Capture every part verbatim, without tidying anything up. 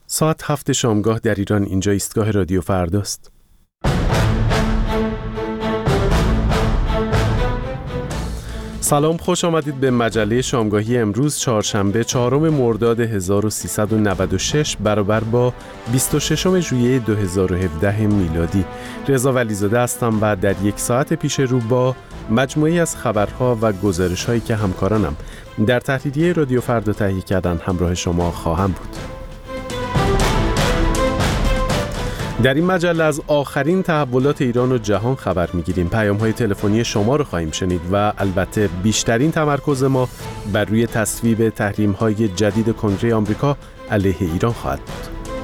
ساعت هفت شامگاه در ایران. اینجا ایستگاه رادیو فرداست. سلام، خوش آمدید به مجله شامگاهی امروز چهارشنبه چهارم مرداد هزار و سیصد و نود و شش برابر با بیست و ششم ژوئیه دو هزار و هفده میلادی. رضا ولیزاده هستم و در یک ساعت پیش رو با مجموعی از خبرها و گزارش‌هایی که همکارانم در تحلیلیه رادیو فردا تهیه کردن همراه شما خواهم بود. در این مجله از آخرین تحولات ایران و جهان خبر می‌گیریم. پیام‌های تلفنی شما رو خواهیم شنید و البته بیشترین تمرکز ما بر روی تصویب تحریم‌های جدید کنگره آمریکا علیه ایران خواهد بود.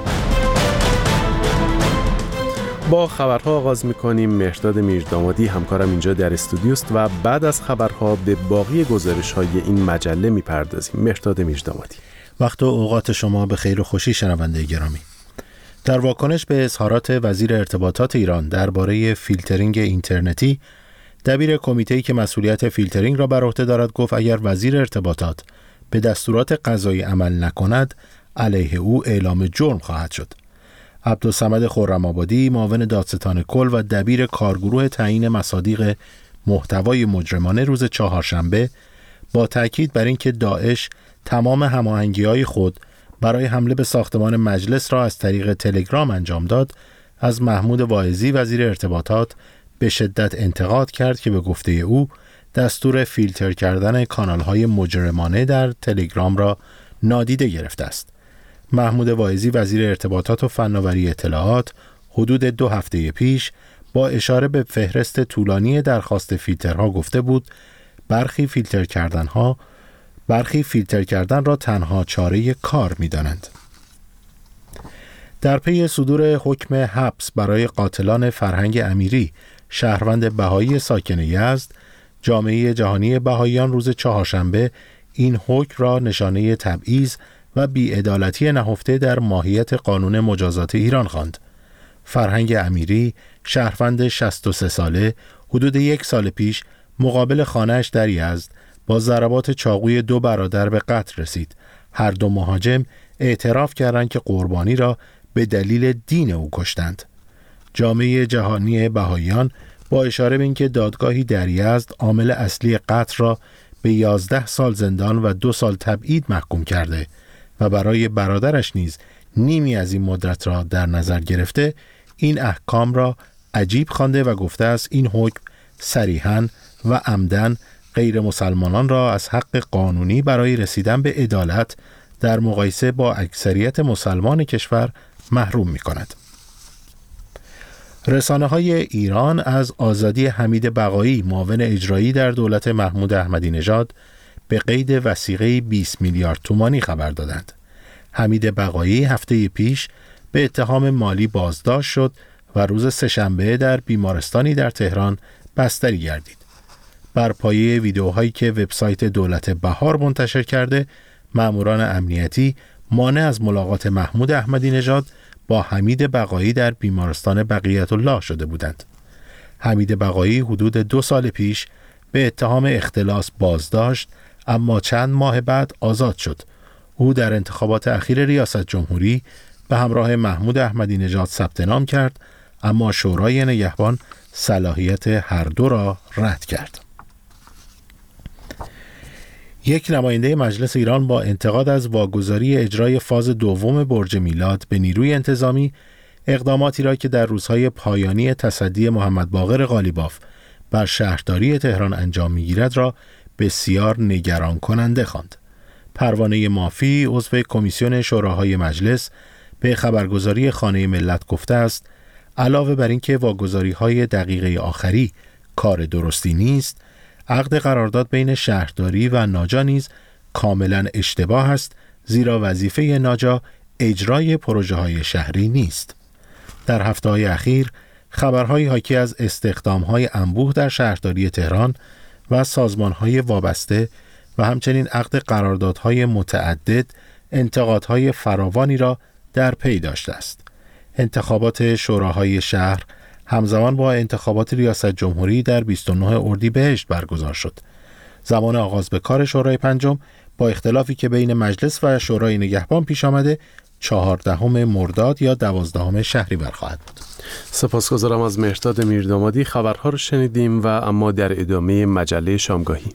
با خبرها آغاز می‌کنیم. مهرداد میردامادی همکارم اینجا در استودیوست و بعد از خبرها به باقی گزارش‌های این مجله می‌پردازیم. مهرداد میردامادی. وقت و اوقات شما به خیر و خوشی شنونده گرامی. در واکنش به اظهارات وزیر ارتباطات ایران درباره فیلترینگ اینترنتی، دبیر کمیته‌ای که مسئولیت فیلترینگ را بر عهده دارد گفت اگر وزیر ارتباطات به دستورات قضایی عمل نکند، علیه او اعلام جرم خواهد شد. عبدالصمد خرم‌آبادی، معاون دادستان کل و دبیر کارگروه تعیین مصادیق محتوای مجرمانه روز چهارشنبه با تاکید بر اینکه داعش تمام هماهنگی‌های خود برای حمله به ساختمان مجلس را از طریق تلگرام انجام داد، از محمود واعظی وزیر ارتباطات به شدت انتقاد کرد که به گفته او دستور فیلتر کردن کانال‌های مجرمانه در تلگرام را نادیده گرفته است. محمود واعظی وزیر ارتباطات و فناوری اطلاعات حدود دو هفته پیش با اشاره به فهرست طولانی درخواست فیلترها گفته بود برخی فیلتر کردنها برخی فیلتر کردن را تنها چاره کار می دانند. در پی صدور حکم حبس برای قاتلان فرهنگ امیری، شهروند بهایی ساکن یزد، جامعه جهانی بهاییان روز چهارشنبه این حکم را نشانه تبعیض و بی‌عدالتی نهفته در ماهیت قانون مجازات ایران خواند. فرهنگ امیری، شهروند شصت و سه ساله، حدود یک سال پیش مقابل خانه‌اش در یزد با ضربات چاقوی دو برادر به قتل رسید. هر دو مهاجم اعتراف کردند که قربانی را به دلیل دین او کشتند. جامعه جهانی بهاییان با اشاره به اینکه دادگاهی در یزد عامل اصلی قتل را به یازده سال زندان و دو سال تبعید محکوم کرده و برای برادرش نیز نیمی از این مدت را در نظر گرفته، این احکام را عجیب خوانده و گفته است این حکم صریحاً و عمداً غیر مسلمانان را از حق قانونی برای رسیدن به عدالت در مقایسه با اکثریت مسلمان کشور محروم می کند. رسانه های ایران از آزادی حمید بقایی، معاون اجرایی در دولت محمود احمدی نژاد، به قید وثیقه بیست میلیارد تومانی خبر دادند. حمید بقایی هفته پیش به اتهام مالی بازداشت شد و روز سه‌شنبه در بیمارستانی در تهران بستری گردید. بر پایه ویدیوهایی که وبسایت دولت بهار منتشر کرده، ماموران امنیتی مانع از ملاقات محمود احمدی نژاد با حمید بقایی در بیمارستان بقیت الله شده بودند. حمید بقایی حدود دو سال پیش به اتهام اختلاس بازداشت، اما چند ماه بعد آزاد شد. او در انتخابات اخیر ریاست جمهوری به همراه محمود احمدی نژاد ثبت نام کرد، اما شورای نگهبان صلاحیت هر دو را رد کرد. یک نماینده مجلس ایران با انتقاد از واگذاری اجرای فاز دوم برج میلاد به نیروی انتظامی، اقداماتی را که در روزهای پایانی تصدی محمد باقر قالیباف بر شهرداری تهران انجام می‌گیرد را بسیار نگران کننده خواند. پروانه مافی، عضو کمیسیون شوراهای مجلس، به خبرگزاری خانه ملت گفته است علاوه بر اینکه واگذاری‌های دقیقه آخری کار درستی نیست، عقد قرارداد بین شهرداری و ناجا نیز کاملا اشتباه است، زیرا وظیفه ناجا اجرای پروژه‌های شهری نیست. در هفته‌های اخیر خبرهای حاکی از استخدام‌های انبوه در شهرداری تهران و سازمان‌های وابسته و همچنین عقد قراردادهای متعدد انتقادهای فراوانی را در پی داشته است. انتخابات شوراهای شهر همزمان با انتخابات ریاست جمهوری در بیست و نه اردیبهشت برگزار شد. زمان آغاز به کار شورای پنجم با اختلافی که بین مجلس و شورای نگهبان پیش آمده، چهاردهم مرداد یا دوازدهم شهریور خواهد بود. سپاسگزارم از مهرداد میردامادی. خبرها رو شنیدیم و اما در ادامه مجله شامگاهی.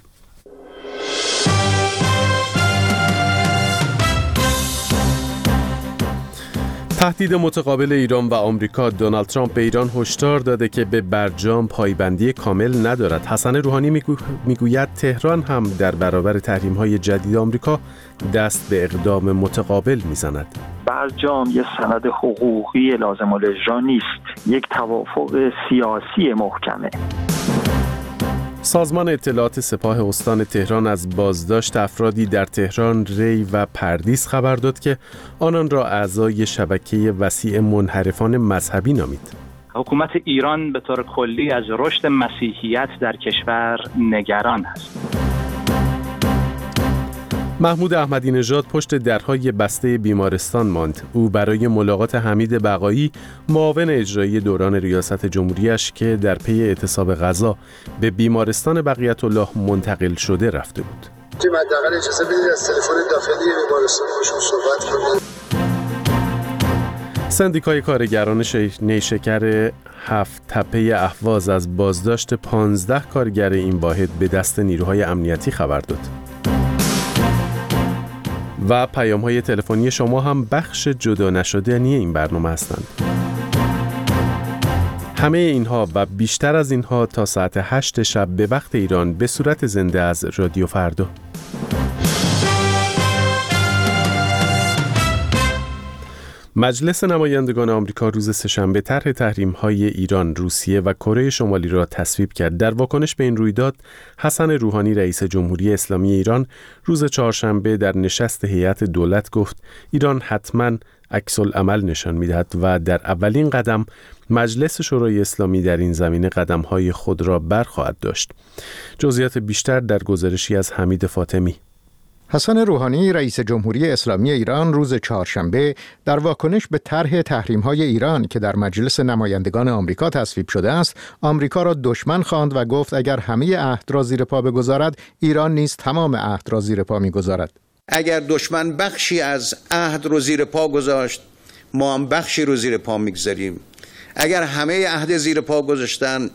تهدید متقابل ایران و آمریکا. دونالد ترامپ به ایران هشدار داده که به برجام پایبندی کامل ندارد. حسن روحانی میگو... میگوید تهران هم در برابر تحریم‌های جدید آمریکا دست به اقدام متقابل میزند. برجام یک سند حقوقی لازم الاجرا نیست، یک توافق سیاسی محکمه. سازمان اطلاعات سپاه استان تهران از بازداشت افرادی در تهران، ری و پردیس خبر داد که آنان را اعضای شبکه وسیع منحرفان مذهبی نامید. حکومت ایران به طور کلی از رشد مسیحیت در کشور نگران است. محمود احمدی نژاد پشت درهای بسته بیمارستان ماند. او برای ملاقات حمید بقایی، معاون اجرایی دوران ریاست جمهوریش که در پی اعتصاب غذا به بیمارستان بقیت الله منتقل شده رفته بود. حداقل اجازه بدید از تلفن داخلی بیمارستان باشون صحبت کنیم. سندیکای کارگران نیشکر هفت تپه اهواز از بازداشت پانزده کارگر این واحد به دست نیروهای امنیتی خبر داد. و پیام‌های تلفنی شما هم بخش جدا نشدنی این برنامه هستند. همه اینها و بیشتر از اینها تا ساعت هشت شب به وقت ایران به صورت زنده از رادیو فردا. مجلس نمایندگان آمریکا روز سه‌شنبه طرح تحریم‌های ایران، روسیه و کره شمالی را تصویب کرد. در واکنش به این رویداد، حسن روحانی رئیس جمهوری اسلامی ایران روز چهارشنبه در نشست هیئت دولت گفت ایران حتماً عکس‌العمل نشان می‌دهد و در اولین قدم مجلس شورای اسلامی در این زمینه قدم‌های خود را برخواهد داشت. جزئیات بیشتر در گزارشی از حمید فاطمی. حسن روحانی رئیس جمهوری اسلامی ایران روز چهارشنبه در واکنش به طرح تحریم‌های ایران که در مجلس نمایندگان آمریکا تصویب شده است، آمریکا را دشمن خواند و گفت اگر همه عهد را زیر پا بگذارد، ایران نیز تمام عهد را زیر پا می‌گذارد. اگر دشمن بخشی از عهد رو زیر پا گذاشت، ما هم بخشی رو زیر پا می‌گذاریم. اگر همه عهد زیر پا گذاشتن،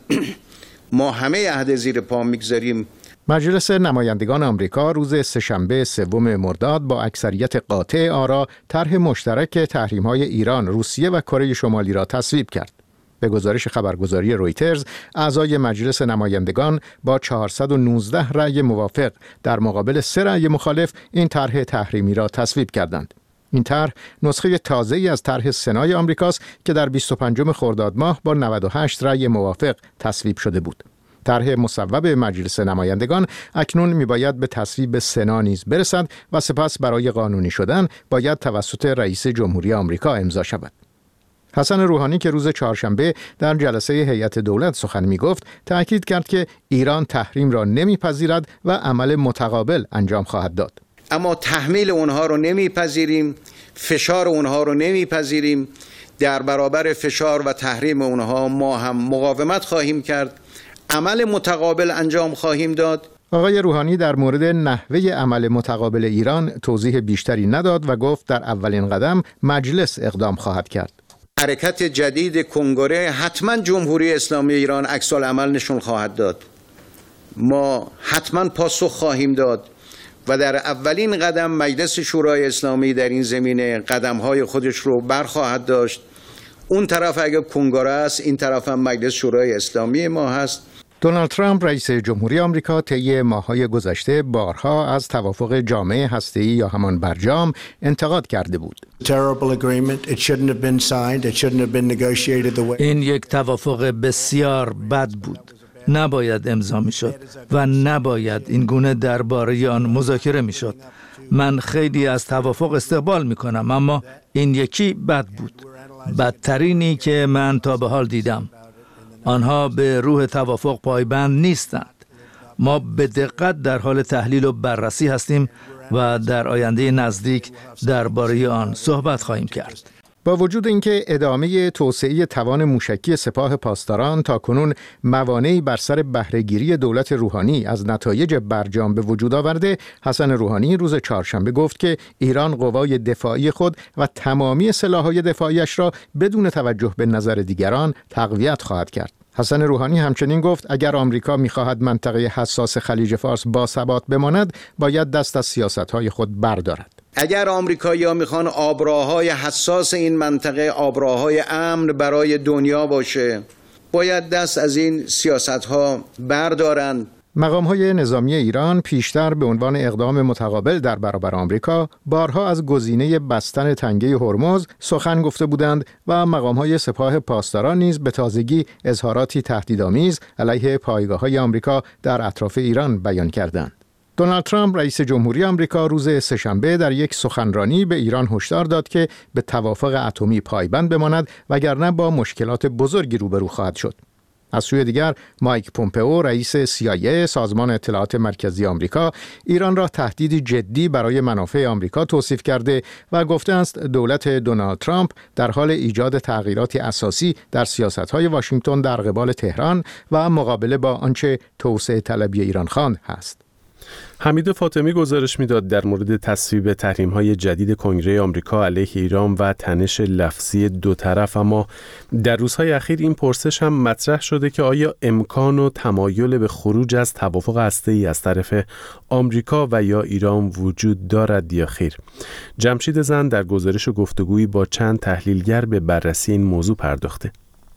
ما همه عهد زیر پا می‌گذاریم. مجلس نمایندگان آمریکا روز سه‌شنبه سوم مرداد با اکثریت قاطع آرا طرح مشترک تحریم‌های ایران، روسیه و کره شمالی را تصویب کرد. به گزارش خبرگزاری رویترز، اعضای مجلس نمایندگان با چهارصد و نوزده رأی موافق در مقابل سه رأی مخالف این طرح تحریمی را تصویب کردند. این طرح نسخه تازه‌ای از طرح سنای آمریکاست که در بیست و پنجم خرداد ماه با نود و هشت رأی موافق تصویب شده بود. طرح مصوب مجلس نمایندگان اکنون میباید به تصویب سنا نیز برسد و سپس برای قانونی شدن باید توسط رئیس جمهوری آمریکا امضا شود. حسن روحانی که روز چهارشنبه در جلسه هیئت دولت سخن میگفت، تأکید کرد که ایران تحریم را نمیپذیرد و عمل متقابل انجام خواهد داد. اما تحمیل اونها رو نمیپذیریم، فشار اونها رو نمیپذیریم. در برابر فشار و تحریم اونها ما هم مقاومت خواهیم کرد، عمل متقابل انجام خواهیم داد. آقای روحانی در مورد نحوه عمل متقابل ایران توضیح بیشتری نداد و گفت در اولین قدم مجلس اقدام خواهد کرد. حرکت جدید کنگره حتما جمهوری اسلامی ایران عکس العمل نشون خواهد داد. ما حتما پاسخ خواهیم داد و در اولین قدم مجلس شورای اسلامی در این زمینه قدم‌های خودش رو برخواهد داشت. اون طرف اگه کنگره است، این طرف هم مجلس شورای اسلامی ما هست. دونالد ترامپ رئیس جمهوری آمریکا طی ماه‌های گذشته بارها از توافق جامع هسته‌ای یا همان برجام انتقاد کرده بود. این یک توافق بسیار بد بود. نباید امضا میشد و نباید این گونه درباره آن مذاکره میشد. من خیلی از توافق استقبال میکنم، اما این یکی بد بود. بدترینی که من تا به حال دیدم. آنها به روح توافق پایبند نیستند. ما به دقت در حال تحلیل و بررسی هستیم و در آینده نزدیک درباره آن صحبت خواهیم کرد. با وجود اینکه ادامه توسعه توان موشکی سپاه پاسداران تاکنون موانعی بر سر بهره‌گیری دولت روحانی از نتایج برجام به وجود آورده، حسن روحانی روز چهارشنبه گفت که ایران قوای دفاعی خود و تمامی سلاح‌های دفاعیش را بدون توجه به نظر دیگران تقویت خواهد کرد. حسن روحانی همچنین گفت اگر آمریکا می‌خواهد منطقه حساس خلیج فارس باثبات بماند، باید دست از سیاست‌های خود بردارد. اگر آمریکایی‌ها میخوان آبراهای حساس این منطقه آبراهای امن برای دنیا باشه، باید دست از این سیاست‌ها بردارن. مقام‌های نظامی ایران پیشتر به عنوان اقدام متقابل در برابر آمریکا بارها از گزینه بستن تنگه هرمز سخن گفته بودند و مقام‌های سپاه پاسداران نیز به تازگی اظهاراتی تهدیدآمیز علیه پایگاه‌های آمریکا در اطراف ایران بیان کردند. دونالد ترامپ رئیس جمهوری آمریکا روز سه‌شنبه در یک سخنرانی به ایران هشدار داد که به توافق اتمی پایبند بماند وگرنه با مشکلات بزرگی روبرو خواهد شد. از سوی دیگر مایک پومپئو رئیس سی آی ای سازمان اطلاعات مرکزی آمریکا ایران را تهدیدی جدی برای منافع آمریکا توصیف کرده و گفته است دولت دونالد ترامپ در حال ایجاد تغییراتی اساسی در سیاست‌های واشنگتن در قبال تهران و مقابله با آنچه توسعه طلبی ایران خواند است. حمید فاطمی گزارش میداد در مورد تصویب تحریم‌های جدید کنگره آمریکا علیه ایران و تنش لفظی دو طرف، اما در روزهای اخیر این پرسش هم مطرح شده که آیا امکان و تمایل به خروج از توافق هسته‌ای از طرف آمریکا و یا ایران وجود دارد یا خیر. جمشید زند در گزارش و گفتگویی با چند تحلیلگر به بررسی این موضوع پرداخته.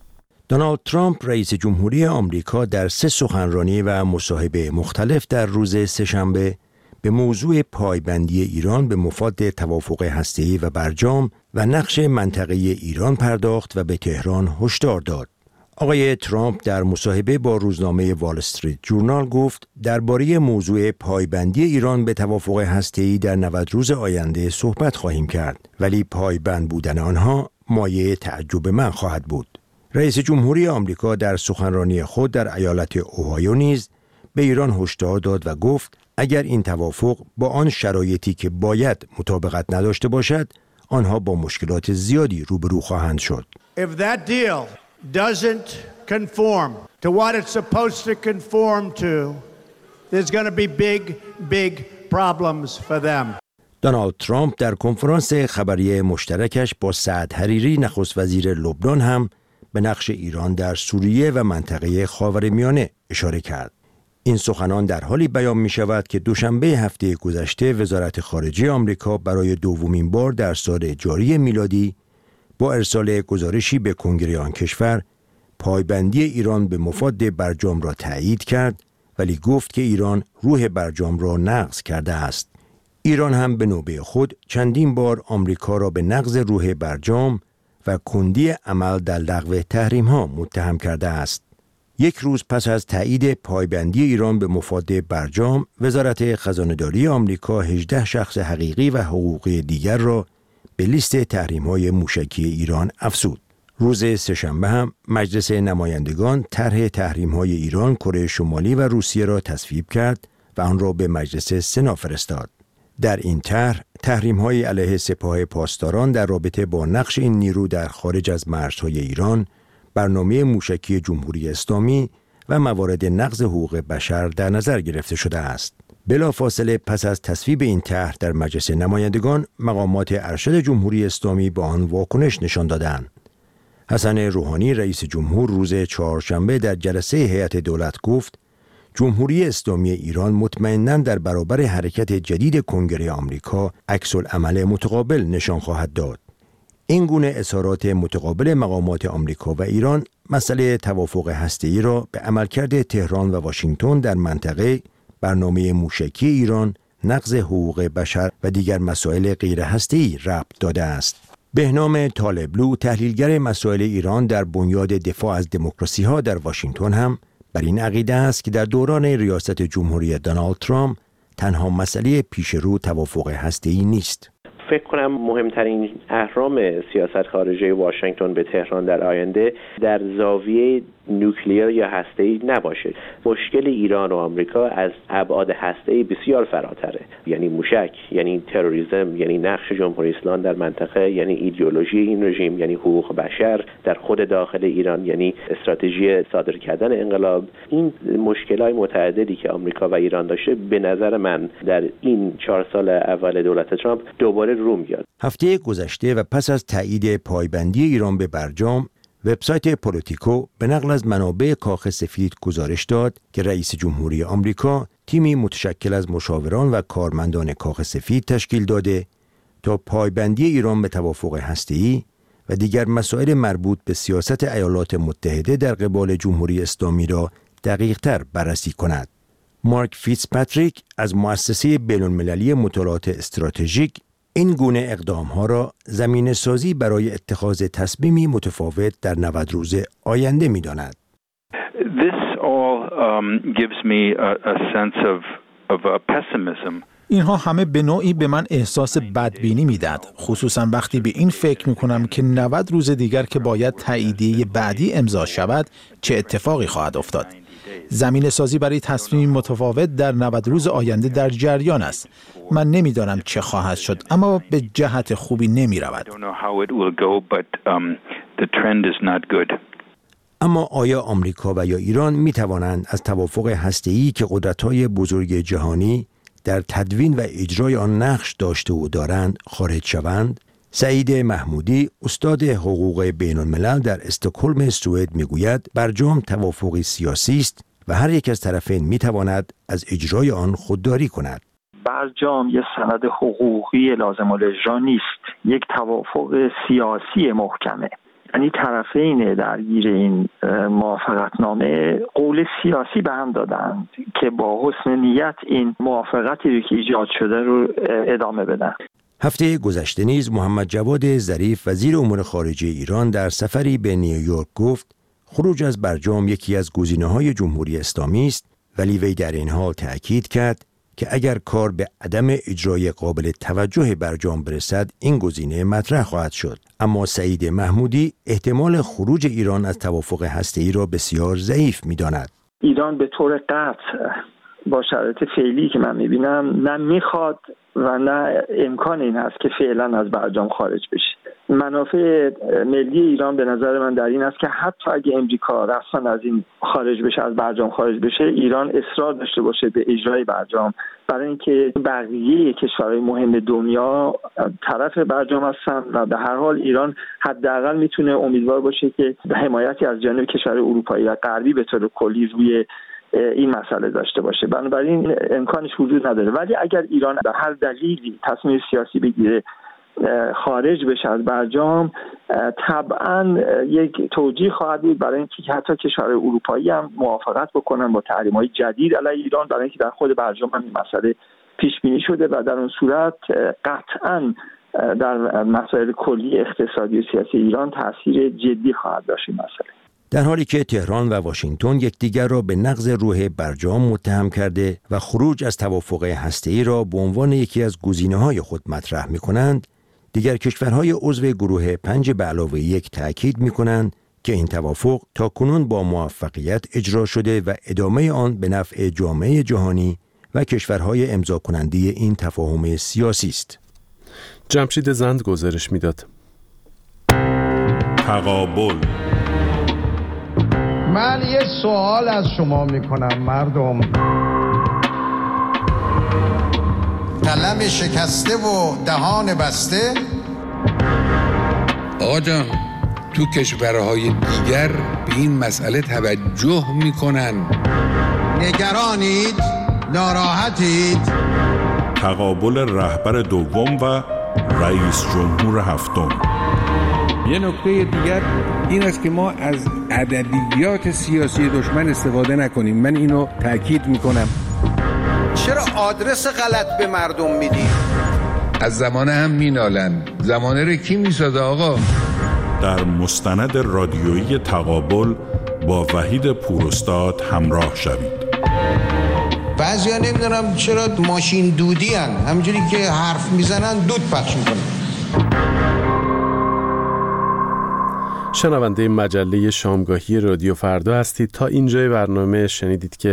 دونالد ترامپ رئیس جمهوری آمریکا در سه سخنرانی و مصاحبه مختلف در روز سه‌شنبه به موضوع پایبندی ایران به مفاد توافق هسته‌ای و برجام و نقش منطقه ایران پرداخت و به تهران هشدار داد. آقای ترامپ در مصاحبه با روزنامه وال استریت جورنال گفت درباره موضوع پایبندی ایران به توافق هسته‌ای در نود روز آینده صحبت خواهیم کرد، ولی پایبند بودن آنها مایه تعجب من خواهد بود. رئیس جمهوری آمریکا در سخنرانی خود در ایالت اوهایو نیز به ایران هشدار داد و گفت اگر این توافق با آن شرایطی که باید مطابقت نداشته باشد، آنها با مشکلات زیادی روبرو خواهند شد. If that deal doesn't conform to what it's supposed to conform to, there's going to be big big problems for them. دونالد ترامپ در کنفرانس خبری مشترکش با سعد حریری نخست وزیر لبنان هم به نقش ایران در سوریه و منطقه خاورمیانه اشاره کرد. این سخنان در حالی بیان می شود که دوشنبه هفته گذشته وزارت خارجه آمریکا برای دومین بار در سال جاری میلادی با ارسال گزارشی به کنگره آن کشور پایبندی ایران به مفاد برجام را تایید کرد، ولی گفت که ایران روح برجام را نقض کرده است. ایران هم به نوبه خود چندین بار آمریکا را به نقض روح برجام و کندی عمل در لغو تحریم‌ها متهم کرده است. یک روز پس از تایید پایبندی ایران به مفاد برجام، وزارت خزانه‌داری آمریکا هجده شخص حقیقی و حقوقی دیگر را به لیست تحریم‌های موشکی ایران افزود. روز سه‌شنبه هم مجلس نمایندگان طرح تحریم‌های ایران، کره شمالی و روسیه را تصویب کرد و آن را به مجلس سنا فرستاد. در این طرح تحریم‌های علیه سپاه پاسداران در رابطه با نقش این نیرو در خارج از مرزهای ایران، برنامه موشکی جمهوری اسلامی و موارد نقض حقوق بشر در نظر گرفته شده است. بلافاصله پس از تصویب این طرح در مجلس نمایندگان، مقامات ارشد جمهوری اسلامی با آن واکنش نشان دادند. حسن روحانی رئیس جمهور روز چهارشنبه در جلسه هیئت دولت گفت جمهوری اسلامی ایران مطمئناً در برابر حرکت جدید کنگره آمریکا عکس‌العمل متقابل نشان خواهد داد. این گونه اظهارات متقابل مقامات آمریکا و ایران مسئله توافق هسته‌ای را به عملکرد تهران و واشنگتن در منطقه، برنامه موشکی ایران، نقض حقوق بشر و دیگر مسائل غیر هسته‌ای ربط داده است. بهنام طالبلو، تحلیلگر مسائل ایران در بنیاد دفاع از دموکراسی‌ها در واشنگتن، هم بر این عقیده است که در دوران ریاست جمهوری دونالد ترامپ تنها مسئله پیشرو توافق هسته‌ای نیست. فکر کنم مهمترین اهرام سیاست خارجی واشنگتن به تهران در آینده در زاویه نوکلیر یا هسته‌ای نباشه. مشکل ایران و آمریکا از ابعاد هسته‌ای بسیار فراتره، یعنی موشک، یعنی تروریسم، یعنی نقش جمهوری اسلامی در منطقه، یعنی ایدئولوژی این رژیم، یعنی حقوق بشر در خود داخل ایران، یعنی استراتژی صادر کردن انقلاب. این مشکلات متعددی که آمریکا و ایران داشته به نظر من در این چهار سال اول دولت ترامپ دوباره رو میاد. هفته گذشته و پس از تایید پایبندی ایران به برجام، وبسایت پولیتیکو به نقل از منابع کاخ سفید گزارش داد که رئیس جمهوری آمریکا تیمی متشکل از مشاوران و کارمندان کاخ سفید تشکیل داده تا پایبندی ایران به توافق هسته‌ای و دیگر مسائل مربوط به سیاست ایالات متحده در قبال جمهوری اسلامی را دقیق‌تر بررسی کند. مارک فیتزپاتریک از مؤسسه بین‌المللی مطالعات استراتژیک این گونه اقدام‌ها را زمینه سازی برای اتخاذ تصمیمی متفاوت در نود روز آینده می‌داند. This all um, gives me a, a sense of of a pessimism. اینها همه به نوعی به من احساس بدبینی میداد، خصوصا وقتی به این فکر میکنم که نود روز دیگر که باید تاییدیه بعدی امضا شود چه اتفاقی خواهد افتاد. زمینه سازی برای تصمیم متفاوت در نود روز آینده در جریان است. من نمیدانم چه خواهد شد، اما به جهت خوبی نمی رود. اما آیا آمریکا و یا ایران می توانند از توافق هسته‌ای که قدرت‌های بزرگ جهانی در تدوین و اجرای آن نقش داشته و دارند خارج شوند؟ سعید محمودی، استاد حقوق بین الملل در استکهلم سوئد میگوید برجام توافقی سیاسی است و هر یک از طرفین میتواند از اجرای آن خودداری کند. برجام یک سند حقوقی لازم الاجرا نیست، یک توافق سیاسی محکمه. یعنی طرفین درگیر این موافقتنامه قول سیاسی به هم دادند که با حسن نیت این موافقتی رو که ایجاد شده رو ادامه بدن. هفته گذشته نیز محمد جواد ظریف وزیر امور خارجه ایران در سفری به نیویورک گفت خروج از برجام یکی از گزینه‌های جمهوری اسلامی است، ولی وی در این حال تأکید کرد که اگر کار به عدم اجرای قابل توجه برجام برسد این گزینه مطرح خواهد شد. اما سعید محمودی احتمال خروج ایران از توافق هسته‌ای را بسیار ضعیف می‌داند. ایران به طور قطع با شرایط فعلی که من می‌بینم نه می‌خواد و نه امکان این هست که فعلا از برجام خارج بشه. منافع ملی ایران به نظر من در این است که حتی اگه امریکا رسما از این خارج بشه، از برجام خارج بشه، ایران اصرار داشته باشه به اجرای برجام، برای اینکه بقیه کشورهای مهم دنیا طرف برجام هستن و به هر حال ایران حداقل میتونه امیدوار باشه که حمایتی از جانب کشورهای اروپایی و غربی به طور کلی روی این مسئله داشته باشه. بنابراین امکانش وجود نداره. ولی اگر ایران به هر دلیلی تصمیم سیاسی بگیره خارج بشه از برجام، طبعا یک توجیه خواهد بود برای اینکه حتی کشورهای اروپایی هم موافقت بکنن با تحریم‌های جدید علیه ایران، برای اینکه در خود برجام هم این مسئله پیش بینی شده و در اون صورت قطعا در مسائل کلی اقتصادی و سیاسی ایران تاثیر جدی خواهد داشت این مسئله. در حالی که تهران و واشنگتن یکدیگر را به نقض روح برجام متهم کرده و خروج از توافق هسته‌ای را به عنوان یکی از گزینه‌های خود مطرح می‌کنند، دیگر کشورهای عضو گروه پنج به علاوه یک تأکید می‌کنند که این توافق تاکنون با موفقیت اجرا شده و ادامه آن به نفع جامعه جهانی و کشورهای امضا کننده این تفاهم سیاسی است. جمشید زند گزارش می‌داد. تقابل. من یه سوال از شما میکنم مردم. قلم شکسته و دهان بسته. آقا جان، تو کشورهای دیگر به این مسئله توجه میکنن. نگرانید؟ ناراحتید؟ تقابل رهبر دوم و رئیس جمهور هفتم. یه نکته دیگر این است که ما از ادبیات سیاسی دشمن استفاده نکنیم. من اینو تاکید میکنم. چرا آدرس غلط به مردم میدی؟ از زمانه هم مینالن. زمانه رو کی میسازه آقا؟ در مستند رادیویی تقابل با وحید پوراستاد همراه شوید. بعضیا نمیدونم چرا ماشین دودی هن. همینجوری که حرف میزنن دود پخش میکنن. شنونده مجله شامگاهی رادیو فردا هستید. تا اینجای برنامه شنیدید که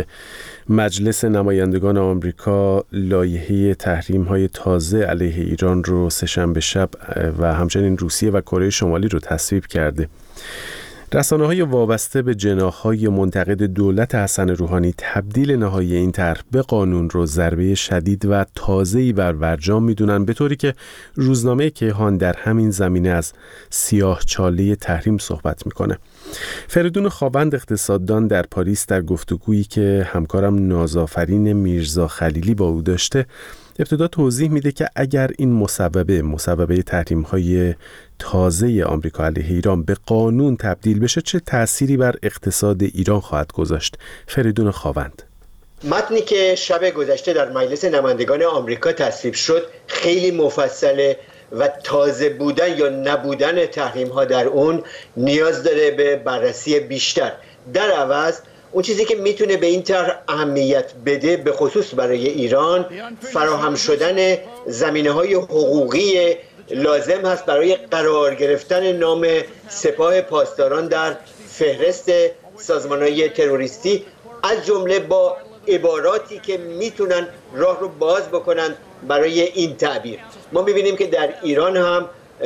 مجلس نمایندگان آمریکا لایحه تحریم‌های تازه علیه ایران رو سه‌شنبه شب و همچنین روسیه و کره شمالی رو تصویب کرده. رسانه‌های وابسته به جناح‌های منتقد دولت حسن روحانی تبدیل نهایی این طرح به قانون رو ضربه شدید و تازه‌ای بر برجام می‌دونن، به طوری که روزنامه کیهان در همین زمینه از سیاه‌چاله تحریم صحبت می‌کنه. فریدون خاوند اقتصاددان در پاریس در گفتگویی که همکارم نازآفرین میرزا خلیلی با او داشته ابتدا توضیح میده که اگر این مسببه مسببه تحریم‌های تازه آمریکا علیه ایران به قانون تبدیل بشه چه تأثیری بر اقتصاد ایران خواهد گذاشت. فریدون خاوند: متنی که شب گذشته در مجلس نمایندگان آمریکا تصویب شد خیلی مفصله و تازه بودن یا نبودن تحریم‌ها در اون نیاز داره به بررسی بیشتر. در عوض اون چیزی که میتونه به این طرح اهمیت بده به خصوص برای ایران فراهم شدن زمینه‌های حقوقی لازم هست برای قرار گرفتن نام سپاه پاسداران در فهرست سازمان‌های تروریستی، از جمله با عباراتی که میتونن راه رو باز بکنن برای این تعبیر. ما میبینیم که در ایران هم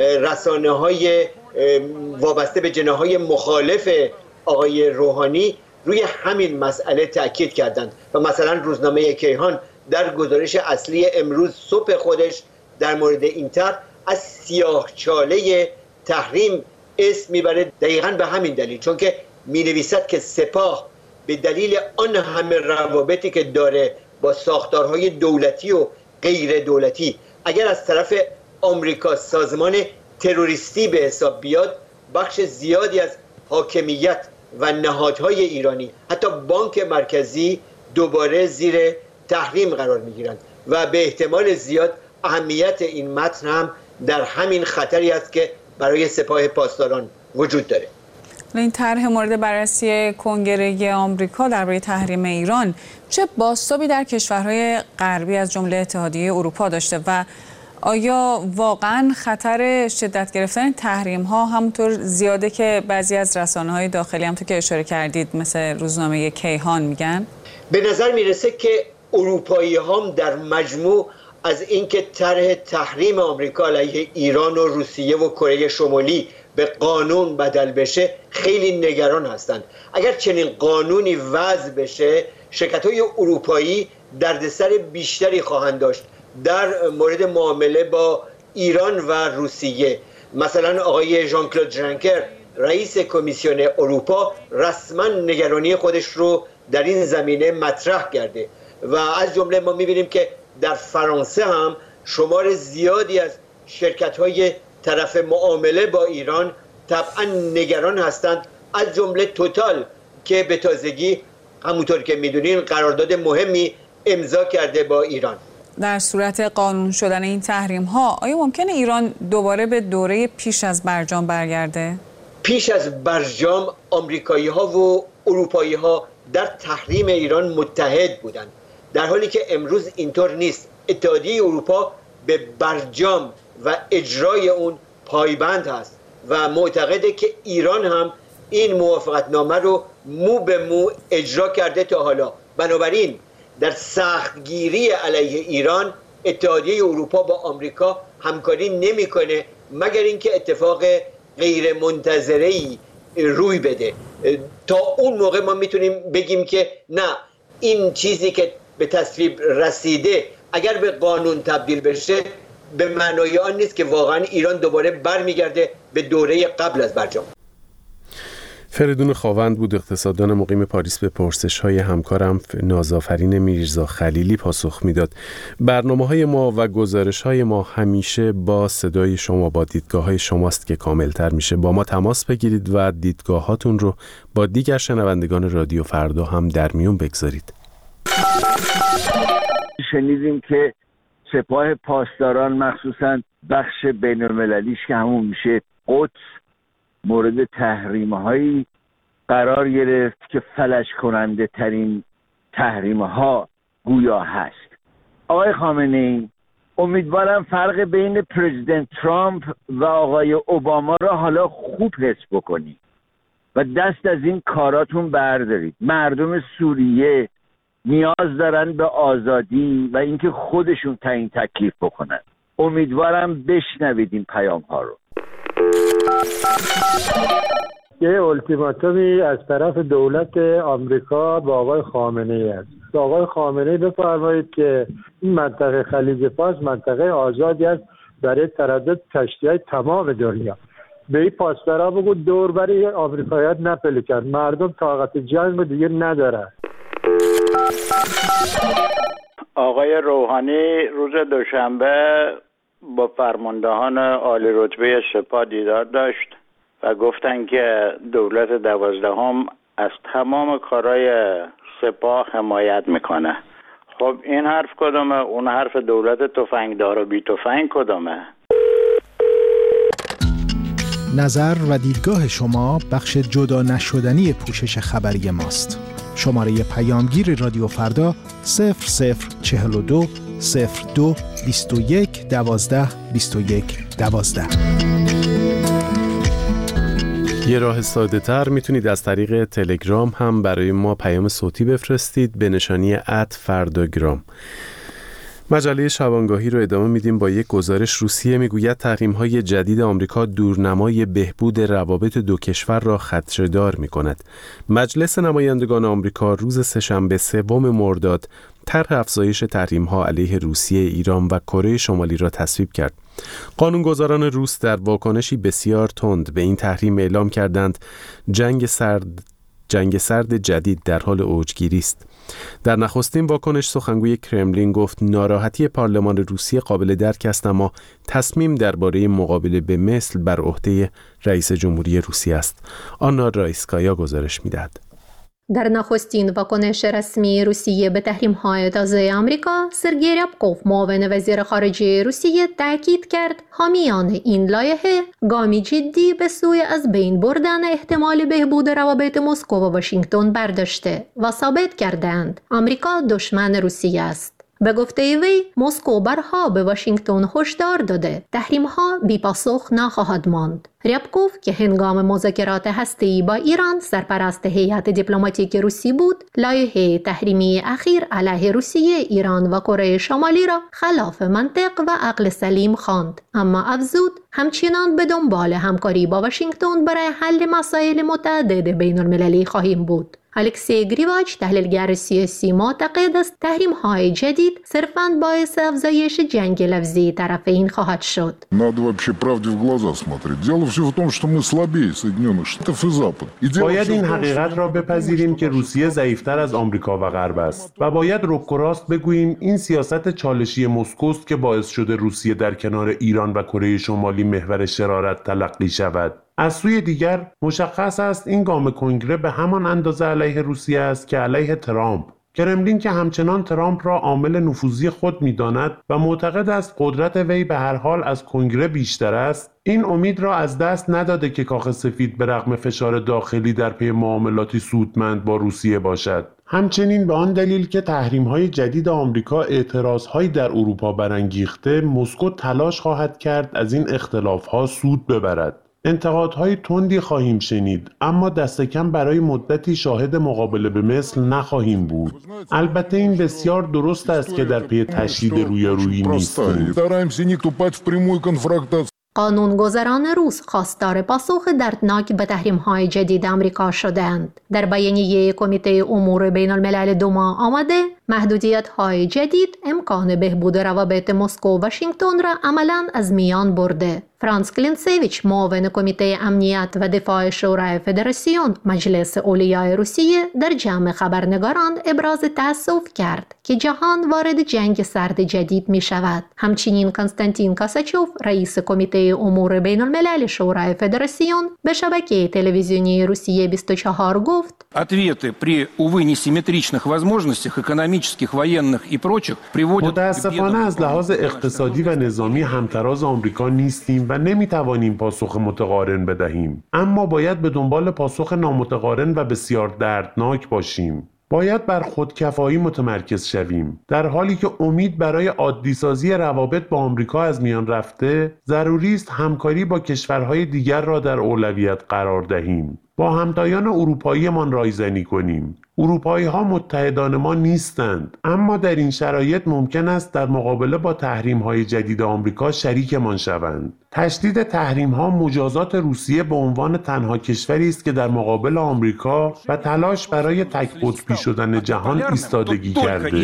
رسانه‌های وابسته به جناح‌های مخالف آقای روحانی روی همین مسئله تأکید کردند و مثلا روزنامه کیهان در گزارش اصلی امروز صبح خودش در مورد این طرح از سیاه‌چاله تحریم اسم میبره، دقیقاً به همین دلیل، چون که مینویسد که سپاه به دلیل آن همه روابطی که داره با ساختارهای دولتی و غیر دولتی اگر از طرف آمریکا سازمان تروریستی به حساب بیاد، بخش زیادی از حاکمیت و نهادهای ایرانی حتی بانک مرکزی دوباره زیر تحریم قرار میگیرند و به احتمال زیاد اهمیت این متن هم در همین خطری است که برای سپاه پاسداران وجود داره. این طرح مورد بررسی کنگره آمریکا درباره تحریم ایران چه بازتابی در کشورهای غربی از جمله اتحادیه اروپا داشته و آیا واقعا خطر شدت گرفتن تحریم ها همونطور زیاده که بعضی از رسانه های داخلی همونطور که اشاره کردید مثل روزنامه کیهان میگن؟ به نظر میرسه که اروپایی هم در مجموع از اینکه طرح تحریم آمریکا علیه ایران و روسیه و کره شمالی به قانون بدل بشه خیلی نگران هستند. اگر چنین قانونی وضع بشه، شرکت‌های اروپایی دردسر بیشتری خواهند داشت در مورد معامله با ایران و روسیه. مثلا آقای ژان کلود جنکر رئیس کمیسیون اروپا رسما نگرانی خودش رو در این زمینه مطرح کرده و از جمله ما می‌بینیم که در فرانسه هم شمار زیادی از شرکت‌های طرف معامله با ایران طبعا نگران هستند، از جمله توتال که به تازگی همونطور که میدونین قرارداد مهمی امضا کرده با ایران. در صورت قانون شدن این تحریم ها آیا ممکنه ایران دوباره به دوره پیش از برجام برگرده؟ پیش از برجام آمریکایی ها و اروپایی ها در تحریم ایران متحد بودند، در حالی که امروز اینطور نیست. اتحادیه اروپا به برجام و اجرای اون پایبند هست و معتقده که ایران هم این موافقتنامه رو مو به مو اجرا کرده تا حالا. بنابراین در سختگیری علیه ایران اتحادیه اروپا با آمریکا همکاری نمیکنه مگر اینکه اتفاق غیر منتظره‌ای روی بده. تا اون موقع ما میتونیم بگیم که نه، این چیزی که به تصویب رسیده اگر به قانون تبدیل بشه به معنای آن نیست که واقعا ایران دوباره برمیگرده به دوره قبل از برجام. فریدون خاوند بود، اقتصاددان مقیم پاریس، به پرسش‌های همکارم نازآفرین میرزا خلیلی پاسخ میداد. برنامه‌های ما و گزارش‌های ما همیشه با صدای شما، با دیدگاه‌های شماست که کاملتر میشه. با ما تماس بگیرید و دیدگاهاتون رو با دیگر شنوندگان رادیو فردا هم در میون بگذارید. شنیدیم که سپاه پاسداران مخصوصاً بخش بین‌المللیش که همون میشه قدس مورد تحریم‌هایی قرار گرفت که فلج کننده ترین تحریم‌ها گویا هست. آقای خامنه‌ای امیدوارم فرق بین پرزیدنت ترامپ و آقای اوباما را حالا خوب حس بکنید و دست از این کاراتون بردارید. مردم سوریه نیاز دارن به آزادی و اینکه خودشون تعیین تکلیف بکنن. امیدوارم بشنوید این پیام ها رو. یه التیماتومی از طرف دولت آمریکا با آقای خامنه‌ای است. آقای خامنه‌ای بفرمایید که این منطقه خلیج فارس منطقه آزادی است برای تردد کشتی‌های تمام دنیا. به این پاسدارا بگو دور برای آمریکایی‌ها نپلکن، مردم طاقت جنگ دیگه ندارن. آقای روحانی روز دوشنبه با فرماندهان عالی رتبه سپاه دیدار داشت و گفتن که دولت دوازدهم از تمام کارهای سپاه حمایت میکنه. خب این حرف کدومه؟ اون حرف دولت تفنگدار و بی تفنگ کدومه؟ نظر و دیدگاه شما بخش جدا نشدنی پوشش خبری ماست. شماره پیامگیر رادیو فردا صفر صفر چهل و دو صفر دو بیست و یک دوازده بیست و یک دوازده. یه راه ساده تر میتونید از طریق تلگرام هم برای ما پیام صوتی بفرستید به نشانی ات فرداگرام. مجله شبانگاهی رو ادامه میدیم با یک گزارش. روسیه میگوید تحریم‌های جدید آمریکا دورنمای بهبود روابط دو کشور را خدشه‌دار می‌کند. مجلس نمایندگان آمریکا روز سه‌شنبه سوم مرداد طرح افزایش تحریم‌ها علیه روسیه، ایران و کره شمالی را تصویب کرد. قانونگذاران روس در واکنشی بسیار تند به این تحریم اعلام کردند جنگ سرد جنگ سرد جدید در حال اوجگیری است. در نخستین واکنش سخنگوی کرملین گفت ناراحتی پارلمان روسیه قابل درک است، اما تصمیم درباره مقابله به مثل بر عهده رئیس جمهوری روسیه است. آنا رایسکایا گزارش می‌دهد. در نخستین واکنش رسمی روسیه به تحریم‌های تازه آمریکا، سرگئی ریابکوف معاون وزیر خارجه روسیه تاکید کرد حامیان این لایحه گامی جدی به سوی از بین بردن احتمال بهبود روابط مسکو و واشنگتن برداشته و ثابت کردند آمریکا دشمن روسیه است. به گفته وی، مسکو برها به واشنگتن هشدار داده تحریم‌ها بی‌پاسخ نخواهد ماند. ریابکوف که هنگام مذاکرات هسته‌ای با ایران سرپرست هیئت دیپلماتیک روسی بود، لایحه تحریمی اخیر علیه روسیه، ایران و کره شمالی را خلاف منطق و عقل سلیم خواند، اما افزود همچنان به دنبال همکاری با واشنگتن برای حل مسائل متعدد بین‌المللی خواهیم بود. الکسی گریواچ تحلیلگر سیاسی معتقد است تحریم‌های جدید صرفاً باعث افزایش جنگ لفظی طرفین خواهد شد. باید این حقیقت را بپذیریم که روسیه ضعیف‌تر از آمریکا و غرب است و باید رک و راست بگوییم این سیاست چالشی مسکو است که باعث شده روسیه در کنار ایران و کره شمالی محور شرارت تلقی شود. از سوی دیگر مشخص است این گام کنگره به همان اندازه علیه روسیه است که علیه ترامپ. کرملین که همچنان ترامپ را عامل نفوذی خود می‌داند و معتقد است قدرت وی به هر حال از کنگره بیشتر است، این امید را از دست نداده که کاخ سفید به رغم فشار داخلی در پی معاملاتی سودمند با روسیه باشد. همچنین به آن دلیل که تحریم‌های جدید آمریکا اعتراض‌هایی در اروپا برانگیخته، مسکو تلاش خواهد کرد از این اختلاف‌ها سود ببرد. انتقادهای تندی خواهیم شنید، اما دست کم برای مدتی شاهد مقابله به مثل نخواهیم بود. البته این بسیار درست است که در پی تشدید رویارویی نیستیم. قانونگذاران روس خواستار پاسخ دردناک به تحریم‌های جدید آمریکا شدند. در بیانیه کمیته امور بین الملل دوما آمده محدودیت‌های جدید امکان بهبود روابط مسکو و واشنگتن را عملاً از میان برده. فرانس کلینسیویچ معاون کمیته امنیت و دفاع شورای فدراسیون مجلس اولیای روسیه در جمع خبرنگاران ابراز تأسف کرد که جهان وارد جنگ سرد جدید می شود. همچنین کنستانتین کاساچوف رئیس کمیته امور بین الملل شورای فدراسیون به شبکه تلویزیونی روسیه بیست و چهار گفت ответы при увы несимметричных возможностях экономических, военных и прочих приводят متاسفانه از لحاظ اقتصادی و نظامی همتراز آمریکا نیستیم و نمیتوانیم پاسخ متقارن بدهیم، اما باید به دنبال پاسخ نامتقارن و بسیار دردناک باشیم. باید بر خودکفایی متمرکز شویم. در حالی که امید برای عادی‌سازی روابط با آمریکا از میان رفته، ضروری است همکاری با کشورهای دیگر را در اولویت قرار دهیم. با همتایان اروپاییمان رایزنی کنیم. اروپایی ها متحدان ما نیستند، اما در این شرایط ممکن است در مقابله با تحریم های جدید آمریکا شریکمان شوند. تشدید تحریم ها مجازات روسیه به عنوان تنها کشوری است که در مقابل آمریکا و تلاش برای تک قطبی شدن جهان ایستادگی کرده.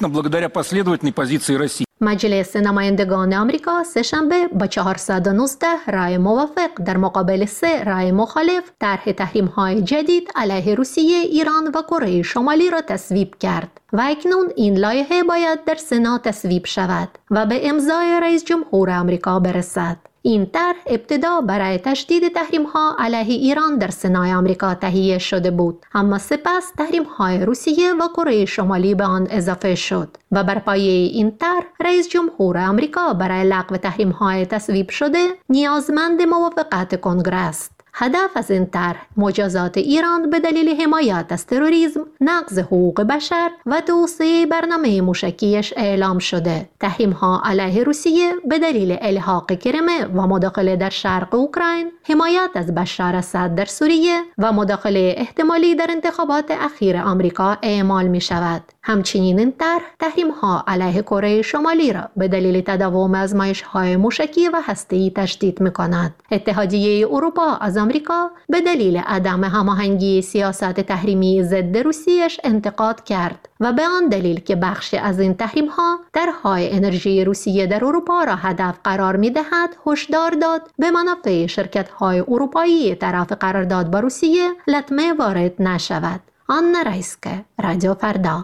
مجلس نمایندگان آمریکا سه‌شنبه با چهارصد و نوزده رای موافق در مقابل سه رای مخالف طرح تحریم‌های جدید علیه روسیه، ایران و کره شمالی را تصویب کرد و اکنون این لایحه باید در سنا تصویب شود و به امضای رئیس جمهور آمریکا برسد. این طرح ابتدا برای تشدید تحریم‌ها علیه ایران در سنای آمریکا تهیه شده بود، اما سپس تحریم‌های روسیه و کره شمالی به آن اضافه شد و بر پایه این طرح رئیس جمهور آمریکا برای لغو تحریم‌های تصویب شده نیازمند موافقت کنگره است. هدف از این طرح مجازات ایران به دلیل حمایت از تروریسم، نقض حقوق بشر و توسعه برنامه موشکیش اعلام شده. تحریم‌ها علیه روسیه به دلیل الحاق کریم و مداخله در شرق اوکراین، حمایت از بشار اسد در سوریه و مداخله احتمالی در انتخابات اخیر آمریکا اعمال می شود. همچنین این طرح تحریم‌ها علیه کره شمالی را به دلیل تداوم آزمایش‌های موشکی و هسته‌ای تشدید می‌کند. اتحادیه اروپا از آمریکا به دلیل عدم هماهنگی سیاست تحریمی ضد روسیه‌اش انتقاد کرد و به آن دلیل که بخشی از این تحریم‌ها درهای انرژی روسیه در اروپا را هدف قرار می‌دهد، هشدار داد به منافع شرکت‌های اروپایی طرف قرارداد با روسیه لطمه وارد نشود. آنا رایسکه، رادیو فردا.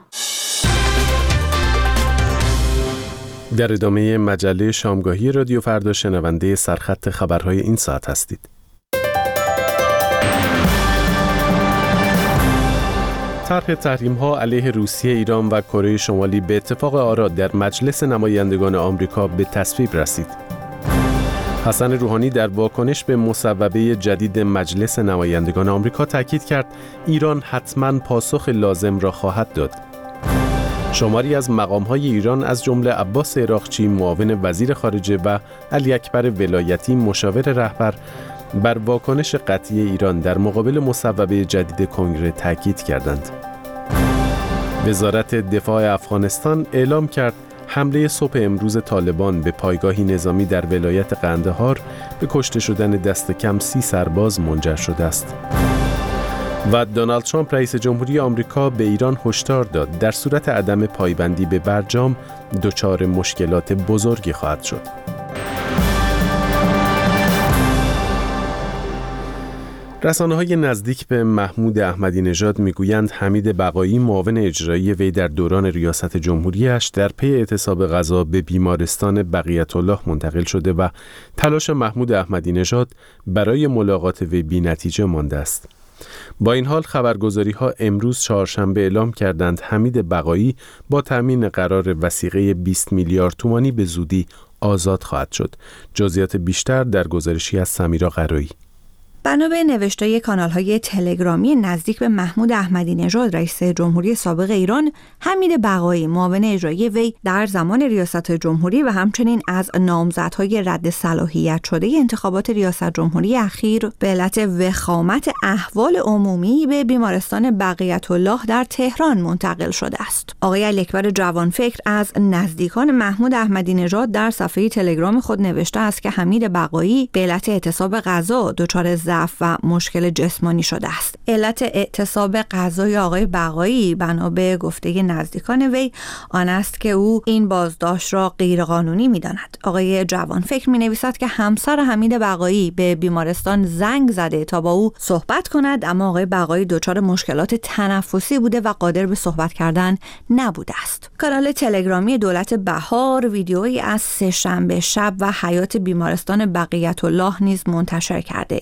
در ادامه مجله شامگاهی رادیو فردا شنونده سرخط خبرهای این ساعت هستید. طرح تحریم‌ها علیه روسیه، ایران و کره شمالی به اتفاق آرا در مجلس نمایندگان آمریکا به تصویب رسید. حسن روحانی در واکنش به مصوبه جدید مجلس نمایندگان آمریکا تاکید کرد ایران حتماً پاسخ لازم را خواهد داد. شماری از مقام‌های ایران از جمله عباس عراقچی معاون وزیر خارجه و علی اکبر ولایتی مشاور رهبر بر واکنش قطعی ایران در مقابل مصوبه جدید کنگره تاکید کردند. وزارت دفاع افغانستان اعلام کرد حمله صبح امروز طالبان به پایگاهی نظامی در ولایت قندهار به کشته شدن دست کم سی سرباز منجر شده است. و دونالد ترامپ رئیس جمهوری آمریکا به ایران هشدار داد در صورت عدم پایبندی به برجام دچار مشکلات بزرگی خواهد شد. رسانه‌های نزدیک به محمود احمدی نژاد میگویند حمید بقایی معاون اجرایی وی در دوران ریاست جمهوریش در پی اعتصاب غذا به بیمارستان بقیت الله منتقل شده و تلاش محمود احمدی نژاد برای ملاقات وی بی‌نتیجه مانده است. با این حال خبرگزاری‌ها امروز چهارشنبه اعلام کردند حمید بقایی با تامین قرار وثیقه بیست میلیارد تومانی به زودی آزاد خواهد شد. جزئیات بیشتر در گزارشی از سمیرا قرایی. بنا به نوشته کانال‌های تلگرامی نزدیک به محمود احمدی نژاد رئیس جمهوری سابق ایران، حمید بقایی معاون اجرایی وی در زمان ریاست جمهوری و همچنین از نامزدهای رد صلاحیت شده انتخابات ریاست جمهوری اخیر به علت وخامت احوال عمومی به بیمارستان بقیت الله در تهران منتقل شده است. آقای علی اکبر جوانفکر از نزدیکان محمود احمدی نژاد در صفحه تلگرام خود نوشته است که حمید بقایی به علت اعتصاب غذا دچار و مشکل جسمانی شده است. علت اعتصاب غذای آقای بقایی بنا به گفته نزدیکان وی آن است که او این بازداشت را غیرقانونی می‌داند. آقای جوان فکر می‌نویسد که همسر حمید بقایی به بیمارستان زنگ زده تا با او صحبت کند، اما آقای بقایی دچار مشکلات تنفسی بوده و قادر به صحبت کردن نبوده است. کانال تلگرامی دولت بهار ویدیویی از سه‌شنبه شب و حیات بیمارستان بقیت الله نیز منتشر کرده که نشان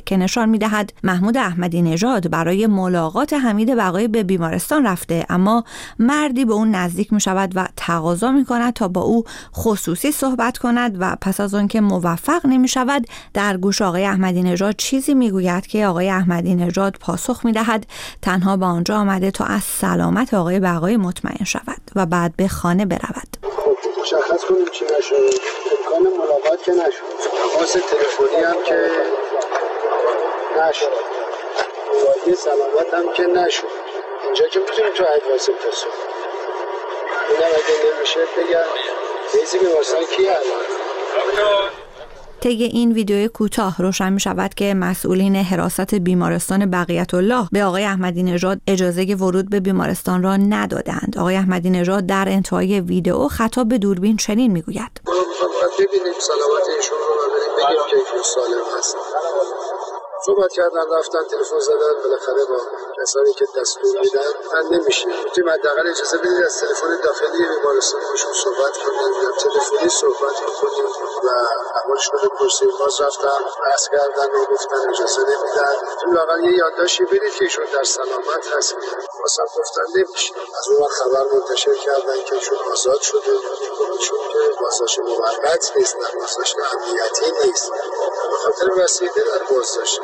نشان می‌دهد محمود احمدی نژاد برای ملاقات حمید بقایی به بیمارستان رفته، اما مردی به اون نزدیک می‌شود و تقاضا می‌کند تا با او خصوصی صحبت کند و پس از آن که موفق نمی‌شود در گوش آقای احمدی نژاد چیزی می‌گوید که آقای احمدی نژاد پاسخ می‌دهد تنها به آنجا آمده تا از سلامت آقای بقایی مطمئن شود و بعد به خانه برود. مشخص کنیم چی نشد، امکان ملاقات که نشد، تماس تلفنی هم که نشد، موادی سلامت هم که نشد. اینجا که میتونیم تو ادوایس تصور اینم اگه نمیشه بگم بیزی بیمارستان کیه الان. طی این ویدیو کوتاه روشن می شود که مسئولین حراست بیمارستان بقیت الله به آقای احمدی نژاد اجازه ورود به بیمارستان را ندادند. آقای احمدی نژاد در انتهای ویدیو خطاب به دوربین چنین می گوید: ببینیم سلامت ایشون رو و بگیم که ایشون سالم هست. صحبت کردن، رفتن تلفن زدن، بالاخره با کسانی که دستور میدن من نمیشه. میتونیم حداقل اجازه بدید از تلفن داخلی بیمارستان باشون صحبت کنیم یا تلفنی صحبت کنیم و احوالشون رو بپرسیم. باز رفتن بحث کردن و گفتن اجازه نمیدن. تو واقعا یه یادداشتی بدید که ایشون در سلامت هست. واسه گفتن نمیشه. از اون خبر منتشر کردن که ایشون آزاد شده، چون که بازداشت موقت نیست، نه بازداشت امنیتی نیست. به خاطر وسیله در بازداشت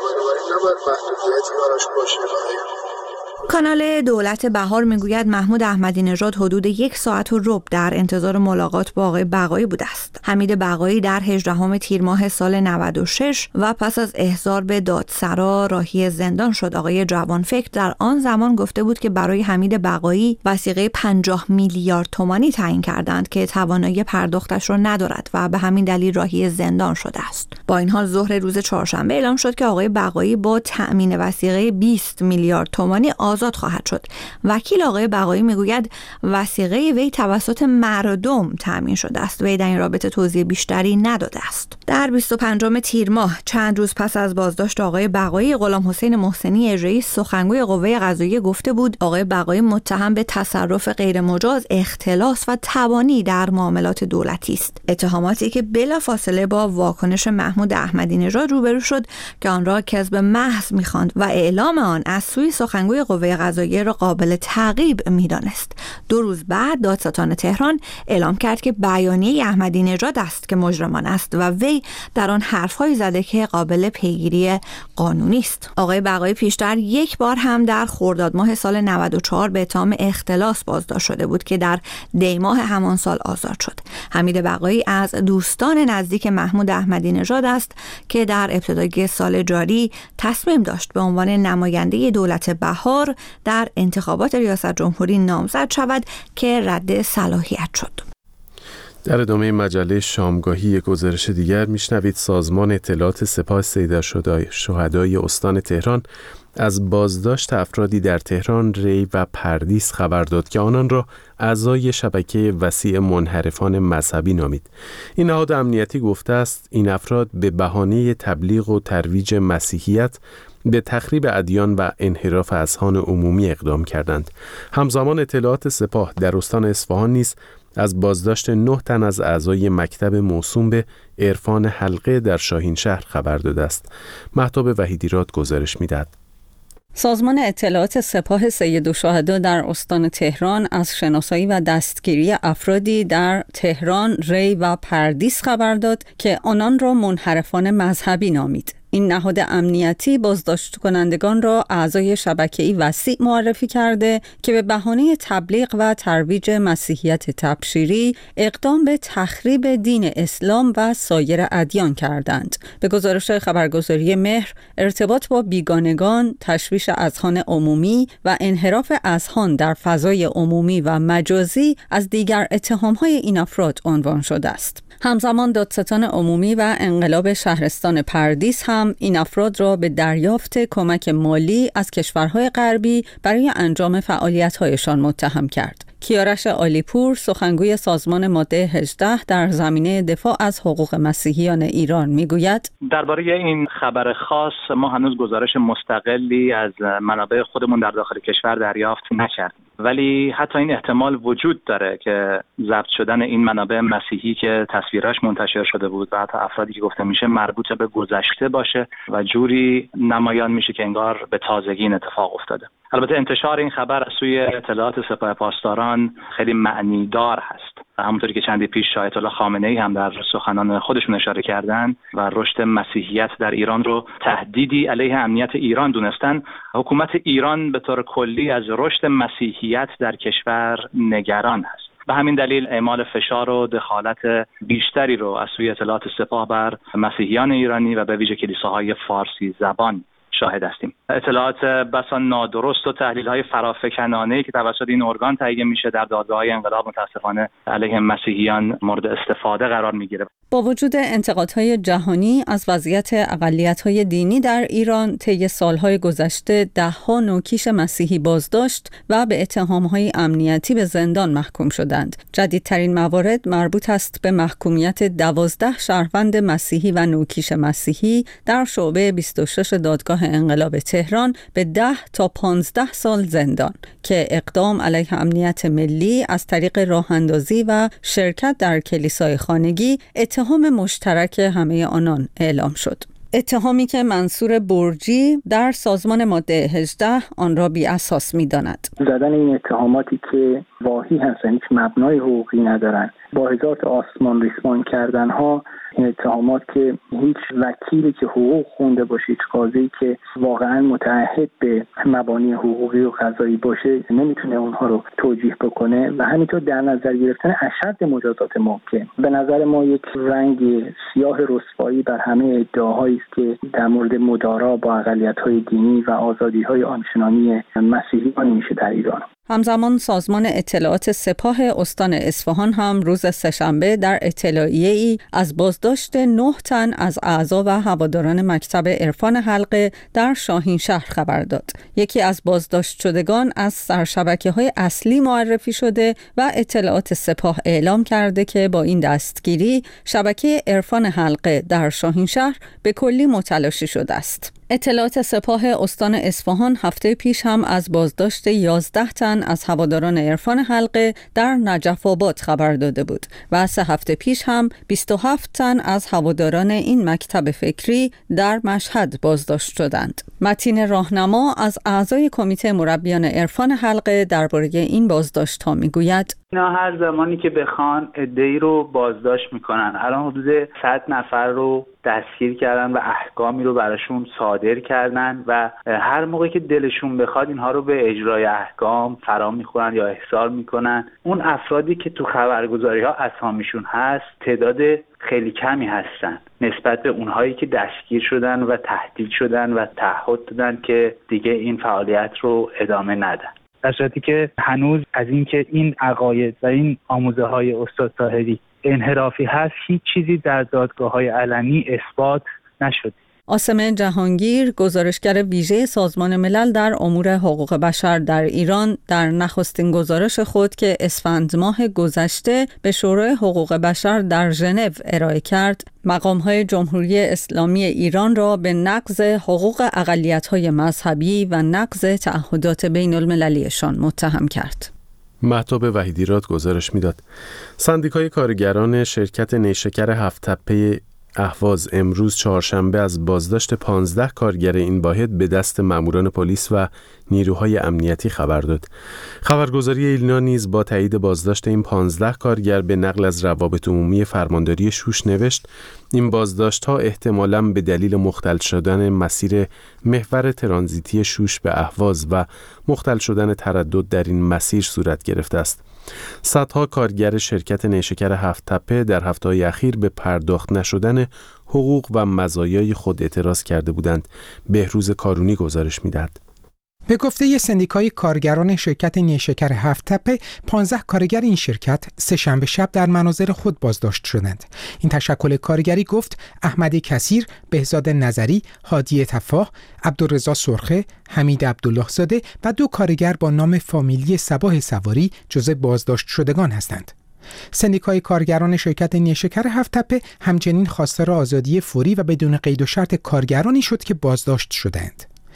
کانال دولت بهار میگوید محمود احمدی نژاد حدود یک ساعت و ربع در انتظار ملاقات با آقای بقایی بوده است. حمید بقایی در هجدهم تیر ماه سال نود و شش و پس از احضار به دادسرا راهی زندان شد. آقای جوانفکر در آن زمان گفته بود که برای حمید بقایی وثیقه پنجاه میلیارد تومانی تعیین کردند که توانایی پرداختش را ندارد و به همین دلیل راهی زندان شده است. با این حال ظهر روز چهارشنبه اعلام شد که آقای بقایی با تأمین وثیقه بیست میلیارد تومانی آزاد خواهد شد. وکیل آقای بقایی میگوید وثیقه وی توسط مردم تأمین شده است. وی در این رابطه توضیح بیشتری نداده است. در بیست و پنجم تیر ماه چند روز پس از بازداشت آقای بقایی، غلام حسین محسنی رئیس سخنگوی قوه قضاییه گفته بود آقای بقایی متهم به تصرف غیرمجاز، اختلاس و تبانی در معاملات دولتی است. اتهاماتی که بلافاصله با واکنش محمود احمدی نژاد روبرو شد که آن را کذب محض می‌خواند و اعلام آن از سوی سخنگوی قوه قضاییه را قابل تعقیب می‌دانست. دو روز بعد دادستان تهران اعلام کرد که بیانیه احمدی نژاد است که مجرمان است و وی در آن حرف‌هایی زده که قابل پیگیری قانونی است. آقای بقایی پیشتر یک بار هم در خرداد ماه سال نود و چهار به اتهام اختلاس بازداشت شده بود که در دی ماه همان سال آزاد شد. حمید بقایی از دوستان نزدیک محمود احمدی نژاد است که در ابتدای سال جاری تصمیم داشت به عنوان نماینده دولت بهار در انتخابات ریاست جمهوری نامزد شود که رد صلاحیت شد. در ادامه مجله شامگاهی یک گزارش دیگر میشنوید سازمان اطلاعات سپاه سید شهدای استان تهران از بازداشت افرادی در تهران، ری و پردیس خبر داد که آنان را اعضای شبکه وسیع منحرفان مذهبی نامید. این نهاد امنیتی گفته است این افراد به بهانه تبلیغ و ترویج مسیحیت به تخریب ادیان و انحراف اذهان عمومی اقدام کردند. همزمان اطلاعات سپاه در استان اصفهان نیز از بازداشت نه تن از اعضای مکتب موسوم به عرفان حلقه در شاهین شهر خبر داده است. مهتاب وحیدیراد گزارش می‌دهد. سازمان اطلاعات سپاه سیدالشهدا در استان تهران از شناسایی و دستگیری افرادی در تهران، ری و پردیس خبر داد که آنان را منحرفان مذهبی نامید. این نهاد امنیتی بازداشت کنندگان را اعضای شبکه‌ای وسیع معرفی کرده که به بهانه تبلیغ و ترویج مسیحیت تبشیری اقدام به تخریب دین اسلام و سایر ادیان کردند. به گزارش خبرگزاری مهر، ارتباط با بیگانگان، تشویش اذهان عمومی و انحراف اذهان در فضای عمومی و مجازی از دیگر اتهام‌های این افراد عنوان شده است. همزمان دادستان عمومی و انقلاب شهرستان پردیس هم این افراد را به دریافت کمک مالی از کشورهای غربی برای انجام فعالیت‌هایشان متهم کرد. کیارش عالیپور، سخنگوی سازمان ماده هجده در زمینه دفاع از حقوق مسیحیان ایران میگوید درباره این خبر خاص ما هنوز گزارش مستقلی از منابع خودمون در داخل کشور دریافت نکردیم. ولی حتی این احتمال وجود داره که ضبط شدن این منابع مسیحی که تصویرش منتشر شده بود و حتی افرادی که گفته میشه مربوط به گذشته باشه و جوری نمایان میشه که انگار به تازگی این اتفاق افتاده. البته انتشار این خبر از سوی اطلاعات سپاه پاسداران خیلی معنیدار هست. همونطوری که چندی پیش آیت الله خامنه‌ای هم در سخنان خودشون اشاره کردن و رشد مسیحیت در ایران رو تهدیدی علیه امنیت ایران دونستن، حکومت ایران به طور کلی از رشد مسیحیت در کشور نگران است. به همین دلیل اعمال فشار و دخالت بیشتری رو از سوی اطلاعات سپاه بر مسیحیان ایرانی و به ویژه کلیساهای فارسی زبان شاهد هستیم. اطلاعات بسا نادرست و تحلیل‌های فرافکنانه‌ای که توسط این ارگان تهیه میشه در دادگاه‌های انقلاب متاسفانه علیه مسیحیان مورد استفاده قرار میگیره. با وجود انتقادهای جهانی از وضعیت اقلیت‌های دینی در ایران، طی سالهای گذشته ده‌ها نوکیش مسیحی بازداشت و به اتهام‌های امنیتی به زندان محکوم شدند. جدیدترین موارد مربوط است به محکومیت دوازده شهروند مسیحی و نوکیش مسیحی در شعبه بیست و شش دادگاه انقلاب تهران به ده تا پانزده سال زندان که اقدام علیه امنیت ملی از طریق راه‌اندازی و شرکت در کلیسای خانگی اتهام مشترک همه آنان اعلام شد. اتهامی که منصور برجی در سازمان ماده هجده آن را بی اساس می داند. زدن این اتهاماتی که واهی هستند، هیچ مبنای حقوقی ندارند، با هزار تا آسمان ریسمان کردن ها، این اتهامات که هیچ وکیلی که حقوق خونده باشه، هیچ قاضی که واقعا متعهد به مبانی حقوقی و قضایی باشه نمیتونه اونها رو توجیه بکنه و همینطور در نظر گرفتن اشد مجازات ممکن. به نظر ما یک رنگ سیاه رسوایی بر همه ادعاهایی است که در مورد مدارا با اقلیت‌های دینی و آزادی‌های آنچنانی مسیحیان میشه در ایران. همزمان سازمان اطلاعات سپاه استان اصفهان هم روز سه‌شنبه در اطلاعیه‌ای از بازداشت نه تن از اعضا و هواداران مکتب عرفان حلقه در شاهینشهر خبر داد. یکی از بازداشت شدگان از سرشبکه‌های اصلی معرفی شده و اطلاعات سپاه اعلام کرده که با این دستگیری شبکه عرفان حلقه در شاهینشهر به کلی متلاشی شده است. اطلاعات سپاه استان اصفهان هفته پیش هم از بازداشت یازده تن از هواداران عرفان حلقه در نجف آباد خبر داده بود و سه هفته پیش هم بیست و هفت تن از هواداران این مکتب فکری در مشهد بازداشت شدند. متین راهنما از اعضای کمیته مربیان عرفان حلقه درباره این بازداشت‌ها میگوید: اینا هر زمانی که بخوان عده‌ای رو بازداشت میکنن. الان حدود صد نفر رو دستگیر کردن و احکامی رو براشون صادر کردن و هر موقع که دلشون بخواد اینها رو به اجرای احکام فرا میخورن یا احضار میکنن. اون افرادی که تو خبرگزاری ها اسامیشون هست تعداد خیلی کمی هستن نسبت به اونهایی که دستگیر شدن و تهدید شدن و تعهد دادن که دیگه این فعالیت رو ادامه ندن. در صورتی که هنوز از اینکه این عقاید و این آموزه های استاد طاهری انحرافی هست هیچ چیزی در دادگاه‌های علنی اثبات نشد. عاصم جهانگیر، گزارشگر ویژه سازمان ملل در امور حقوق بشر در ایران، در نخستین گزارش خود که اسفند ماه گذشته به شورای حقوق بشر در ژنو ارائه کرد، مقام‌های جمهوری اسلامی ایران را به نقض حقوق اقلیت‌های مذهبی و نقض تعهدات بین‌المللیشان متهم کرد. مهتاب وحیدیراد گزارش میداد. سندیکای کارگران شرکت نیشکر هفت تپه اهواز امروز چهارشنبه از بازداشت پانزده کارگر این واحد به دست ماموران پلیس و نیروهای امنیتی خبر داد. خبرگزاری ایلنا نیز با تایید بازداشت این پانزده کارگر به نقل از روابط عمومی فرمانداری شوش نوشت: این بازداشت‌ها احتمالاً به دلیل مختل شدن مسیر محور ترانزیتی شوش به اهواز و مختل شدن تردد در این مسیر صورت گرفته است. صدها کارگر شرکت نیشکر هفت تپه در هفته‌های اخیر به پرداخت نشدن حقوق و مزایای خود اعتراض کرده بودند. بهروز کارونی گزارش می‌دهد. به گفته سندیکای کارگران شرکت نیشکر هفت تپه، پانزده کارگر این شرکت سه‌شنبه شب در منازل خود بازداشت شدند. این تشکل کارگری گفت احمد کثیر، بهزاد نظری، هادی تفاح، عبدالرضا سرخه، حمید عبدالله زاده و دو کارگر با نام فامیلی صباح سواری جزو بازداشت شدگان هستند. سندیکای کارگران شرکت نیشکر هفت تپه همچنین خواستار آزادی فوری و بدون قید و شرط کارگرانی شد که بازداشت شدند.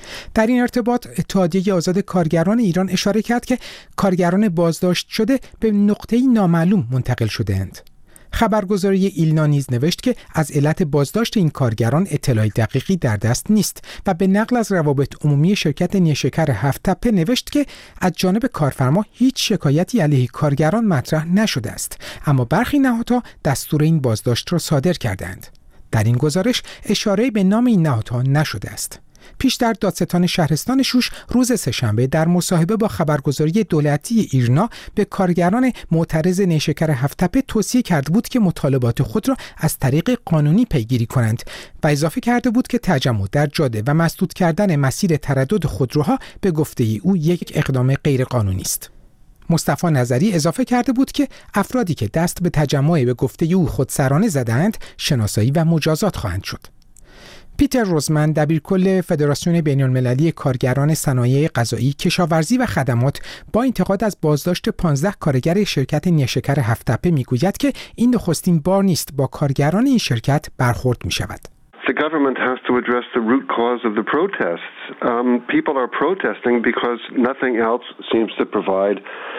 در این ارتباط اتحادیه آزاد کارگران ایران اشاره کرد که کارگران بازداشت شده به نقطه‌ای نامعلوم منتقل شده‌اند. خبرگزاری ایلنا نیز نوشت که از علت بازداشت این کارگران اطلاع دقیقی در دست نیست و به نقل از روابط عمومی شرکت نیشکر هفت تپه نوشت که از جانب کارفرما هیچ شکایتی علیه کارگران مطرح نشده است، اما برخی نهادها دستور این بازداشت را صادر کردند. در این گزارش اشاره به نام این نهادها نشده است. پیشتر دادستان شهرستان شوش روز سه‌شنبه در مصاحبه با خبرگزاری دولتی ایرنا به کارگران معترض نیشکر هفت تپه توصیه کرده بود که مطالبات خود را از طریق قانونی پیگیری کنند و اضافه کرده بود که تجمع در جاده و مسدود کردن مسیر تردد خودروها به گفته او یک اقدام غیرقانونی است. مصطفی نظری اضافه کرده بود که افرادی که دست به تجمع به گفته او خودسرانه زدند شناسایی و مجازات خواهند شد. پیتر روزمن دبیرکل فدراسیون بین‌المللی کارگران صنایع غذایی، کشاورزی و خدمات با انتقاد از بازداشت پانزده کارگر شرکت نیشکر هفت تپه میگوید که این نخستین بار نیست با کارگران این شرکت برخورد می شود. The government has to address the root cause of the protests. Um, people are protesting because nothing else seems to provide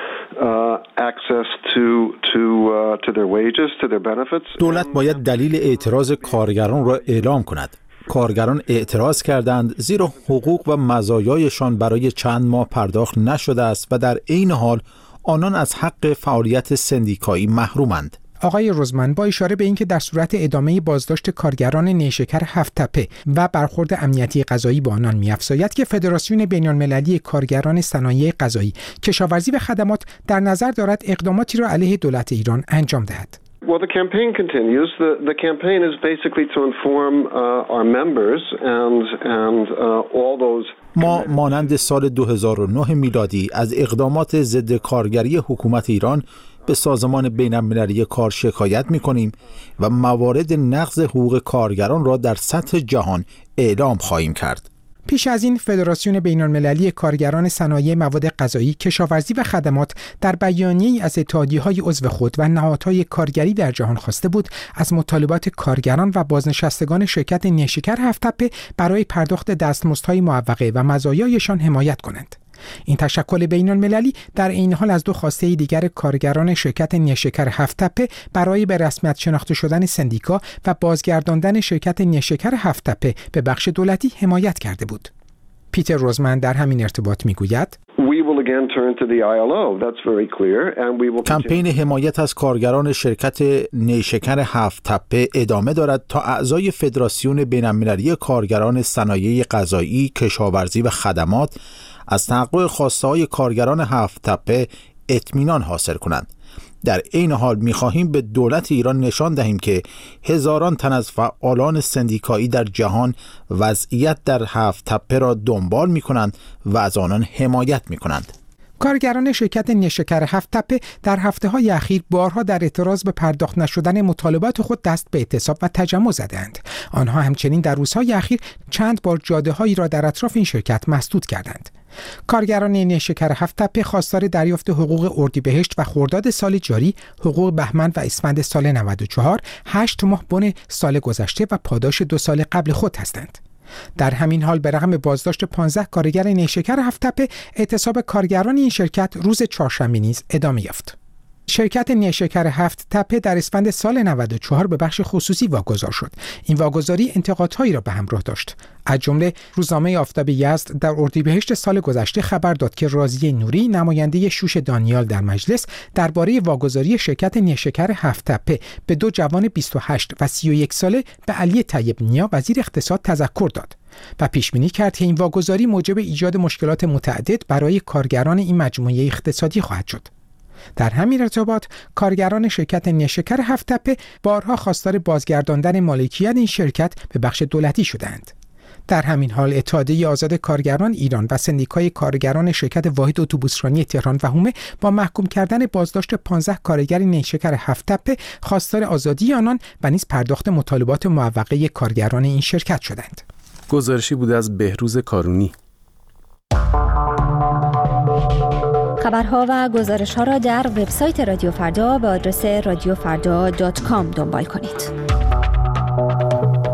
uh, access to to uh, to their wages, to their benefits. دولت باید دلیل اعتراض کارگران را اعلام کند. کارگران اعتراض کردند زیرا حقوق و مزایایشان برای چند ماه پرداخت نشده است و در عین حال آنان از حق فعالیت سندیکایی محرومند. آقای روزمن با اشاره به اینکه در صورت ادامه بازداشت کارگران نیشکر هفت تپه و برخورد امنیتی غذایی با آنان می‌افزاید که فدراسیون بین‌المللی کارگران صنایع غذایی، کشاورزی و خدمات در نظر دارد اقداماتی را علیه دولت ایران انجام دهد. Well, the campaign continues. The the campaign is basically to inform uh, our members and and uh, all those. ما مانند سال دو هزار و نه میلادی از اقدامات ضد کارگری حکومت ایران به سازمان بین‌المللی کار شکایت می‌کنیم و موارد نقض حقوق کارگران را در سطح جهان اعلام خواهیم کرد. پیش از این فدراسیون بین‌المللی کارگران صنایع مواد غذایی، کشاورزی و خدمات در بیانیه‌ای از اتحادیه‌های عضو خود و نهادهای کارگری در جهان خواسته بود از مطالبات کارگران و بازنشستگان شرکت نیشکر هفت تپه برای پرداخت دستمزدهای معوقه و مزایایشان حمایت کنند. این تشکل بین‌المللی در این حال از دو خواسته دیگر کارگران شرکت نیشکر هفت تپه برای به رسمیت شناخته شدن سندیکا و بازگرداندن شرکت نیشکر هفت تپه به بخش دولتی حمایت کرده بود. پیتر روزمن در همین ارتباط میگوید کمپین حمایت از کارگران شرکت نیشکر هفت تپه ادامه دارد تا اعضای فدراسیون بین‌المللی کارگران صنایع غذایی، کشاورزی و خدمات از تحقق خواسته‌های کارگران هفت تپه اطمینان حاصل کنند. در این حال می‌خواهیم به دولت ایران نشان دهیم که هزاران تن از فعالان سندیکایی در جهان وضعیت در هفت تپه را دنبال می‌کنند و از آنان حمایت می‌کنند. کارگران شرکت نیشکر هفت تپه در هفته‌های اخیر بارها در اعتراض به پرداخت نشدن مطالبات خود دست به اعتصاب و تجمع زدند. آنها همچنین در روزهای اخیر چند بار جاده‌هایی را در اطراف این شرکت مسدود کردند. کارگران نیشکر هفت تپه خواستار دریافت حقوق اردیبهشت و خرداد سال جاری، حقوق بهمن و اسفند سال نود و چهار، هشت ماه بن سال گذشته و پاداش دو سال قبل خود هستند. در همین حال به رغم بازداشت پانزده کارگر نیشکر هفت تپه، اعتصاب کارگران این شرکت روز چهارشنبه نیز ادامه یافت. شرکت نیشکر هفت تپه در اسفند سال نود و چهار به بخش خصوصی واگذار شد. این واگذاری انتقادهایی را به همراه داشت. از جمله روزنامه آفتاب یزد در اردیبهشت سال گذشته خبر داد که راضیه نوری، نماینده شوش دانیال در مجلس، درباره واگذاری شرکت نیشکر هفت تپه به دو جوان بیست و هشت و سی و یک ساله به علی طیب نیا وزیر اقتصاد تذکر داد و پیش بینی کرد که این واگذاری موجب ایجاد مشکلات متعدد برای کارگران این مجموعه اقتصادی خواهد شد. در همین ارتباط کارگران شرکت نیشکر هفت تپه بارها خواستار بازگرداندن مالکیت این شرکت به بخش دولتی شدند. در همین حال اتحادیه آزاد کارگران ایران و سندیکای کارگران شرکت واحد اتوبوسرانی تهران و هومه با محکوم کردن بازداشت پانزده کارگر نیشکر هفت تپه خواستار آزادی آنان و نیز پرداخت مطالبات معوقه کارگران این شرکت شدند. گزارشی بود از بهروز کارونی. خبرها و گزارش‌ها را در وبسایت رادیو فردا به آدرس رادیو فردا دات کام دنبال کنید.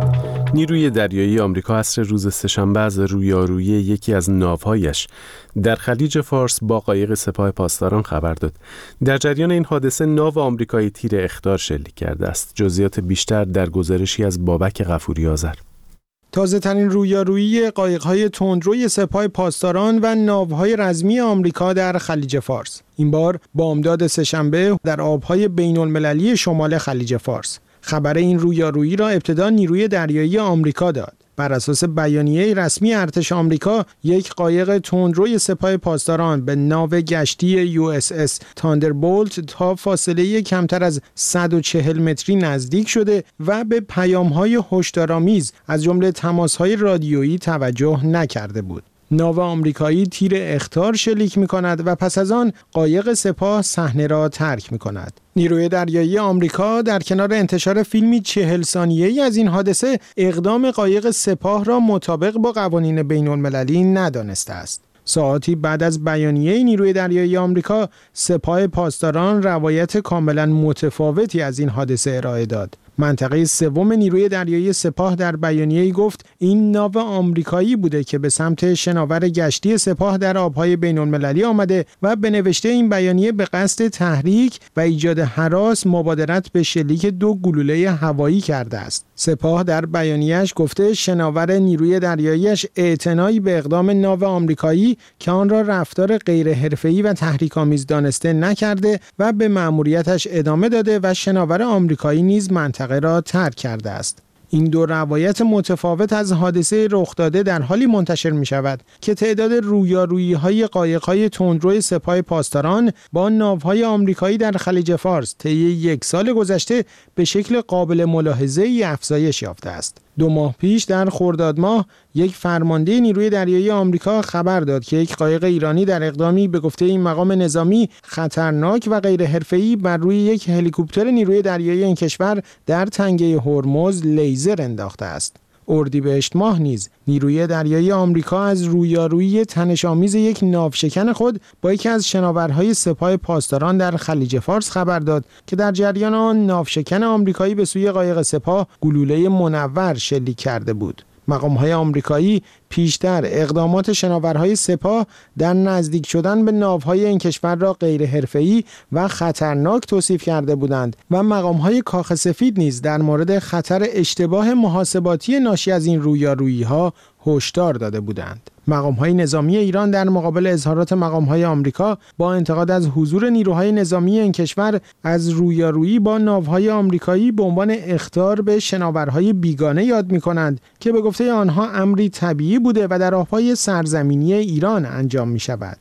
نیروی دریایی آمریکا عصر روز سه‌شنبه از رویارویی یکی از ناوهایش در خلیج فارس با قایق سپاه پاسداران خبر داد. در جریان این حادثه ناو آمریکایی تیر اخطار شلیک کرده است. جزئیات بیشتر در گزارشی از بابک غفوری آذر. تازه ترین رویارویی قایق‌های تندروی سپاه پاسداران و ناوهای رزمی آمریکا در خلیج فارس. این بار بامداد سه‌شنبه در آبهای بین‌المللی شمال خلیج فارس. خبر این رویارویی را ابتدا نیروی دریایی آمریکا داد. بر اساس بیانیه رسمی ارتش آمریکا، یک قایق تندروی سپاه پاسداران به ناو گشتی یو اس اس تاندربولت تا فاصله کمتر از صد و چهل متری نزدیک شده و به پیام‌های هشدارآمیز از جمله تماس‌های رادیویی توجه نکرده بود. ناو آمریکایی تیر اخطار شلیک می‌کند و پس از آن قایق سپاه صحنه را ترک می‌کند. نیروی دریایی آمریکا در کنار انتشار فیلمی چهل ثانیه‌ای از این حادثه، اقدام قایق سپاه را مطابق با قوانین بین‌المللی ندانسته است. ساعاتی بعد از بیانیه نیروی دریایی آمریکا، سپاه پاسداران روایت کاملا متفاوتی از این حادثه ارائه داد. منطقه سوم نیروی دریایی سپاه در بیانیه‌ای گفت این ناو آمریکایی بوده که به سمت شناور گشتی سپاه در آبهای بین‌المللی آمده و به نوشته این بیانیه به قصد تحریک و ایجاد هراس مبادرت به شلیک دو گلوله هوایی کرده است. سپاه در بیانیه‌اش گفته شناور نیروی دریاییش اعتنایی به اقدام ناو آمریکایی که آن را رفتار غیر حرفه‌ای و تحریک‌آمیز دانسته نکرده و به مأموریتش ادامه داده و شناور آمریکایی نیز منطقه را ترک کرده است. این دو روایت متفاوت از حادثه رخ داده در حالی منتشر می شود که تعداد رویارویی های قایق های تندروی سپاه پاسداران با ناوهای آمریکایی در خلیج فارس طی یک سال گذشته به شکل قابل ملاحظه ای افزایش یافته است. دو ماه پیش در خرداد ماه یک فرمانده نیروی دریایی آمریکا خبر داد که یک قایق ایرانی در اقدامی به گفته این مقام نظامی خطرناک و غیر حرفه‌ای بر روی یک هلیکوپتر نیروی دریایی این کشور در تنگه هرمز لیزر انداخته است. اردیبهشت ماه نیز نیروی دریایی آمریکا از رویارویی تنش‌آمیز یک ناوشکن خود با یکی از شناورهای سپاه پاسداران در خلیج فارس خبر داد که در جریان آن ناوشکن آمریکایی به سوی قایق سپاه گلوله منور شلیک کرده بود. مقام‌های آمریکایی پیشتر اقدامات شناورهای سپاه در نزدیک شدن به ناوهای این کشور را غیر حرفه‌ای و خطرناک توصیف کرده بودند و مقام‌های کاخ سفید نیز در مورد خطر اشتباه محاسباتی ناشی از این رویارویی‌ها هشدار داده بودند. مقام‌های نظامی ایران در مقابل اظهارات مقام‌های آمریکا با انتقاد از حضور نیروهای نظامی این کشور از رویارویی با ناوهای آمریکایی به عنوان اخطار به شناورهای بیگانه یاد می‌کنند که به گفته آنها امری طبیعی بوده و در آبهای سرزمینی ایران انجام می‌شود.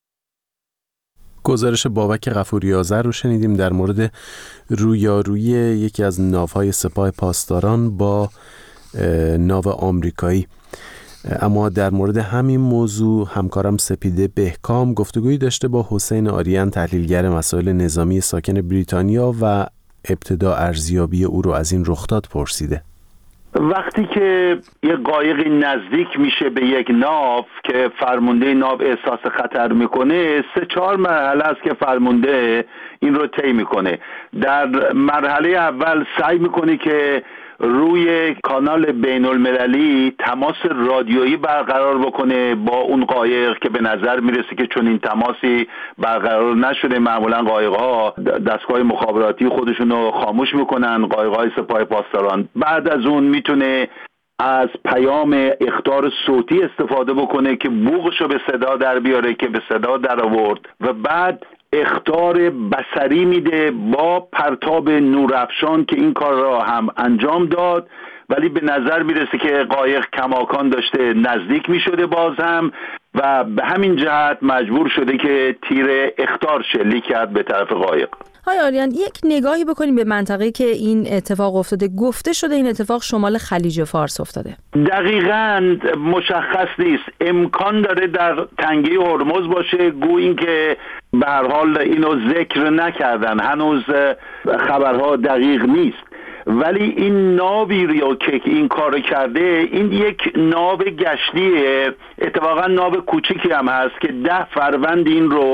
گزارش بابک غفوری آذر رو شنیدیم در مورد رویارویی یکی از ناوهای سپاه پاسداران با ناو آمریکایی. اما در مورد همین موضوع همکارم سپیده بهکام گفتگویی داشته با حسین آریان، تحلیلگر مسائل نظامی ساکن بریتانیا، و ابتدا ارزیابی او رو از این رخداد پرسیده. وقتی که یه قایقی نزدیک میشه به یک ناو که فرمانده ناو احساس خطر میکنه، سه چهار مرحله است که فرمانده این رو طی میکنه. در مرحله اول سعی میکنه که روی کانال بین المللی تماس رادیویی برقرار بکنه با اون قایق که به نظر میرسه که چون این تماسی برقرار نشده، معمولا قایق‌ها دستگاه مخابراتی خودشون رو خاموش میکنن، قایق‌های سپاه پاسداران. بعد از اون میتونه از پیام اخطار صوتی استفاده بکنه که بوقش رو به صدا در بیاره که به صدا در آورد، و بعد اخطار بصری میده با پرتاب نورافشان که این کار را هم انجام داد، ولی به نظر میرسه که قایق کماکان داشته نزدیک میشده باز هم، و به همین جهت مجبور شده که تیر اخطار شلیک کرد به طرف قایق. های آریان، یک نگاهی بکنیم به منطقه‌ای که این اتفاق افتاده. گفته شده این اتفاق شمال خلیج فارس افتاده. دقیقاً مشخص نیست، امکان داره در تنگه هرمز باشه، گویی که به هر حال اینو ذکر نکردن، هنوز خبرها دقیق نیست. ولی این ناوی رو که این کارو کرده، این یک ناو گشتیه، اتفاقا ناو کوچیکی هم هست که ده فروند این رو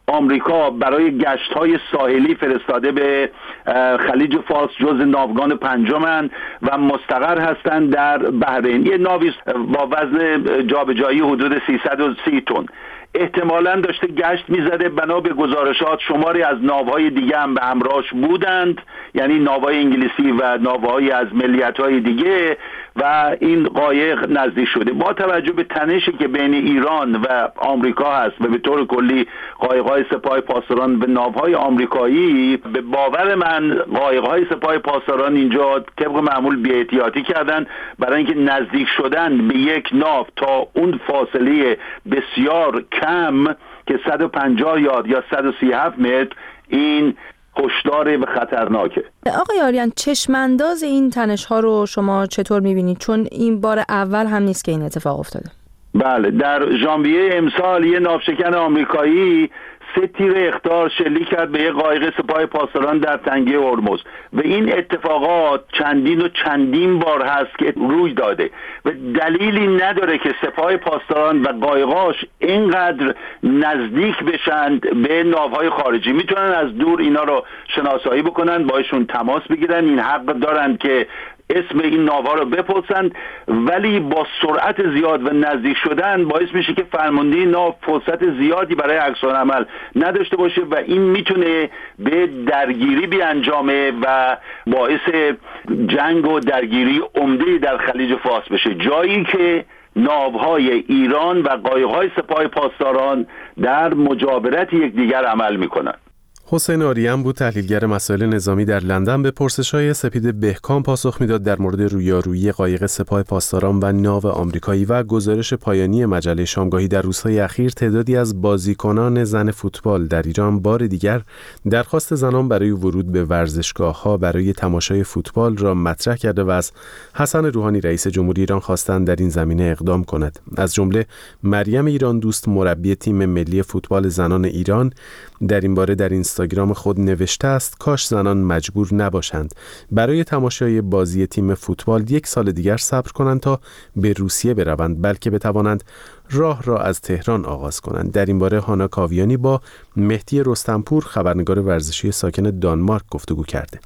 آمریکا برای گشت‌های ساحلی فرستاده به خلیج فارس جز ناوگان پنجمن و مستقر هستند در بحرین. یه ناوی با وزن جابجایی حدود سیصد و سی تن احتمالاً داشته گشت می‌زده. بنا به گزارشات شماری از ناوهای دیگه هم به همراهش بودند، یعنی ناوهای انگلیسی و ناوهای از ملیت‌های دیگه، و این قایق نزدیک شده. با توجه به تنشی که بین ایران و آمریکا هست و به طور کلی قایق‌های سپاه پاسداران و ناوهای آمریکایی، به باور من قایق‌های سپاه پاسداران اینجا طبق معمول بی‌احتیاطی کردن برای اینکه نزدیک شدن به یک ناو تا اون فاصله بسیار کم که صد و پنجاه یارد یا صد و سی و هفت متر این هشدار و خطرناکه. آقای آریان، چشمانداز این تنش ها رو شما چطور میبینید؟ چون این بار اول هم نیست که این اتفاق افتاده. بله، در ژانویه امسال یه ناوشکن آمریکایی سه تیر اخطار شلیک کرد به یه قایق سپاه پاسداران در تنگه هرمز و این اتفاقات چندین و چندین بار هست که روی داده و دلیلی نداره که سپاه پاسداران و قایقاش اینقدر نزدیک بشند به ناوهای خارجی. میتونن از دور اینا رو شناسایی بکنن، باشون تماس بگیرن، این حق دارن که اسم این ناوها رو بپرسند، ولی با سرعت زیاد و نزدیک شدن باعث میشه که فرمانده ناو فرصت زیادی برای عکس‌العمل نداشته باشه و این میتونه به درگیری بیانجامه و باعث جنگ و درگیری عمده در خلیج فارس بشه، جایی که ناوهای ایران و قایق‌های سپاه پاسداران در مجاورت یکدیگر عمل میکنن. حسین آریان بود، تحلیلگر مسائل نظامی در لندن، به پرسش‌های سپید بهکام پاسخ میداد در مورد رویارویی قایق سپاه پاسداران و ناو آمریکایی و گزارش پایانی مجله شامگاهی. در روزهای اخیر تعدادی از بازیکنان زن فوتبال در ایران بار دیگر درخواست زنان برای ورود به ورزشگاه‌ها برای تماشای فوتبال را مطرح کرده و از حسن روحانی رئیس جمهوری ایران خواستند در این زمینه اقدام کند. از جمله مریم ایران دوست، مربی تیم ملی فوتبال زنان ایران، در این باره در اینستاگرام خود نوشته است: کاش زنان مجبور نباشند برای تماشای بازی تیم فوتبال یک سال دیگر صبر کنند تا به روسیه بروند، بلکه بتوانند راه را از تهران آغاز کنند. در این باره هانا کاویانی با مهدی رستمپور، خبرنگار ورزشی ساکن دانمارک، گفتگو کرده.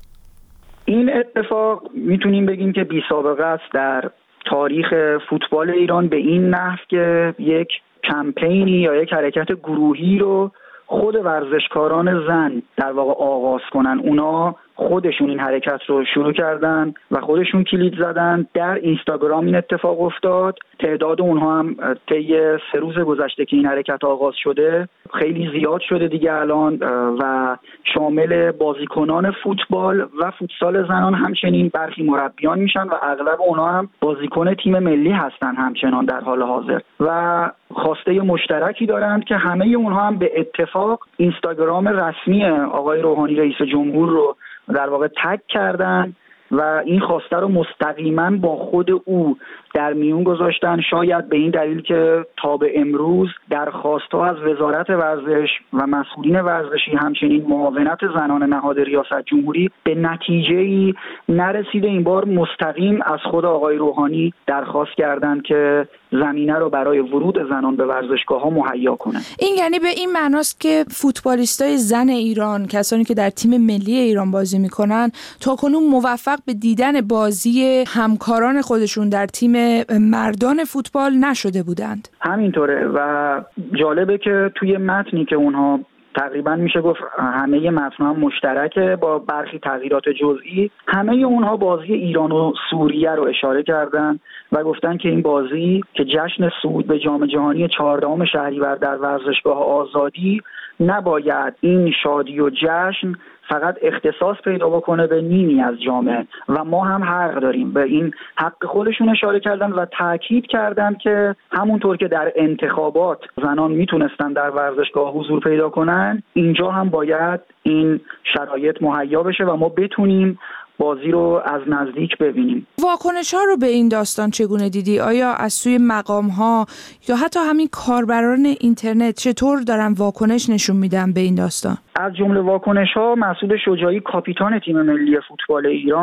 این اتفاق میتونیم بگیم که بی سابقه است در تاریخ فوتبال ایران، به این نحو که یک کمپینی یا یک حرکت گروهی رو خود ورزشکاران زن در واقع آغاز کنن. اونا خودشون این حرکت رو شروع کردن و خودشون کلید زدن. در اینستاگرام این اتفاق افتاد. تعداد اونها هم طی سه روز گذشته که این حرکت آغاز شده خیلی زیاد شده دیگه الان و شامل بازیکنان فوتبال و فوتسال زنان، همچنین برخی مربیان میشن و اغلب اونها هم بازیکن تیم ملی هستن همچنان در حال حاضر و خواسته مشترکی دارند که همه اونها هم به اتفاق اینستاگرام رسمی آقای روحانی رئیس جمهور رو در واقع تگ کردن و این خواسته رو مستقیما با خود او در میون گذاشتن، شاید به این دلیل که تا به امروز درخواست‌ها از وزارت ورزش و مسئولین ورزشی همچنین معاونت زنان نهاد ریاست جمهوری به نتیجه‌ای نرسیده. این بار مستقیم از خود آقای روحانی درخواست کردند که زمینه رو برای ورود زنان به ورزشگاه‌ها مهیا کنند. این یعنی به این معناست که فوتبالیستای زن ایران، کسانی که در تیم ملی ایران بازی می‌کنن، تاکنون موفق به دیدن بازی همکاران خودشون در تیم مردان فوتبال نشده بودند. همینطوره و جالبه که توی متنی که اونها تقریبا میشه گفت همه متن هم مشترکه با برخی تغییرات جزئی، همه اونها بازی ایران و سوریه رو اشاره کردن و گفتن که این بازی که جشن صعود به جام جهانی چهاردهم شهریور در ورزشگاه آزادی نباید این شادی و جشن فقط اختصاص پیدا بکنه به نیمی از جامعه و ما هم حق داریم. به این حق خودشون اشاره کردن و تاکید کردن که همونطور که در انتخابات زنان میتونستن در ورزشگاه حضور پیدا کنن، اینجا هم باید این شرایط مهیا بشه و ما بتونیم بازی رو از نزدیک ببینیم. واکنش ها رو به این داستان چگونه دیدی؟ آیا از سوی مقام ها یا حتی همین کاربران اینترنت چطور دارن واکنش نشون میدن به این داستان؟ از جمله واکنش ها مسعود شجاعی، کاپیتان تیم ملی فوتبال ایران،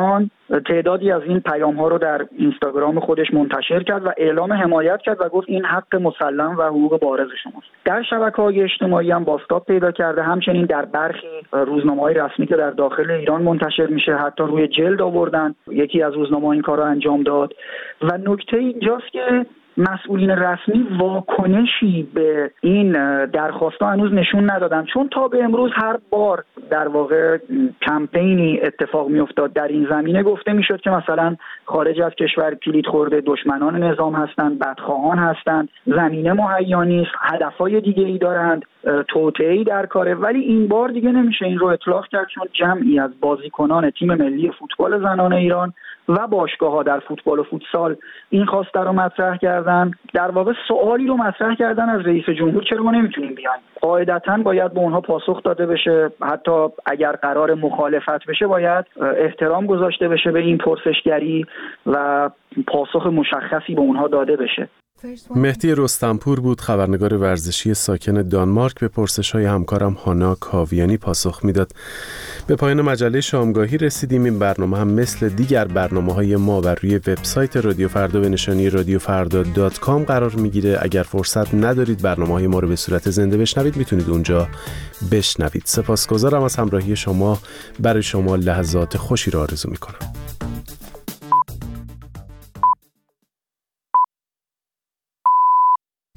تعدادی از این پیام ها رو در اینستاگرام خودش منتشر کرد و اعلام حمایت کرد و گفت این حق مسلم و حقوق بارز شماست. در شبکه‌های اجتماعی هم بازتاب پیدا کرده، همچنین در برخی روزنامه‌های رسمی که در داخل ایران منتشر میشه حتی روی جلد آوردن. یکی از روزنامه‌ها این کارو انجام داد و نکته اینجاست که مسئولین رسمی واکنشی به این درخواست‌ها هنوز نشون ندادن، چون تا به امروز هر بار در واقع کمپینی اتفاق می‌افتاد در این زمینه گفته می‌شد که مثلا خارج از کشور کلید خورده، دشمنان نظام هستند، بدخواهان هستند، زمینه مهیا نیست، هدف‌های دیگه‌ای دارند، توطئه‌ای در کاره. ولی این بار دیگه نمیشه این رو اطلاق کرد، چون جمعی از بازیکنان تیم ملی فوتبال زنان ایران و باشگاه‌ها در فوتبال و فوتسال این خواسته رو مطرح کردن. در واقع سوالی رو مطرح کردن از رئیس جمهور چرا ما نمیتونیم بیایم. قاعدتاً باید به اونها پاسخ داده بشه، حتی اگر قرار مخالفت بشه باید احترام گذاشته بشه به این پرسشگری و پاسخ مشخصی به اونها داده بشه. مهدی رستمپور بود، خبرنگار ورزشی ساکن دانمارک، به پرسش‌های همکارم هانا کاویانی پاسخ میداد. به پایان مجله شامگاهی رسیدیم. این برنامه هم مثل دیگر برنامه‌های ما بر روی وبسایت رادیو فردا به نشانی رادیو فردا دات کام قرار میگیره. اگر فرصت ندارید برنامه‌های ما رو به صورت زنده بشنوید، میتونید اونجا بشنوید. سپاسگزارم از همراهی شما. برای شما لحظات خوشی را آرزو میکنم.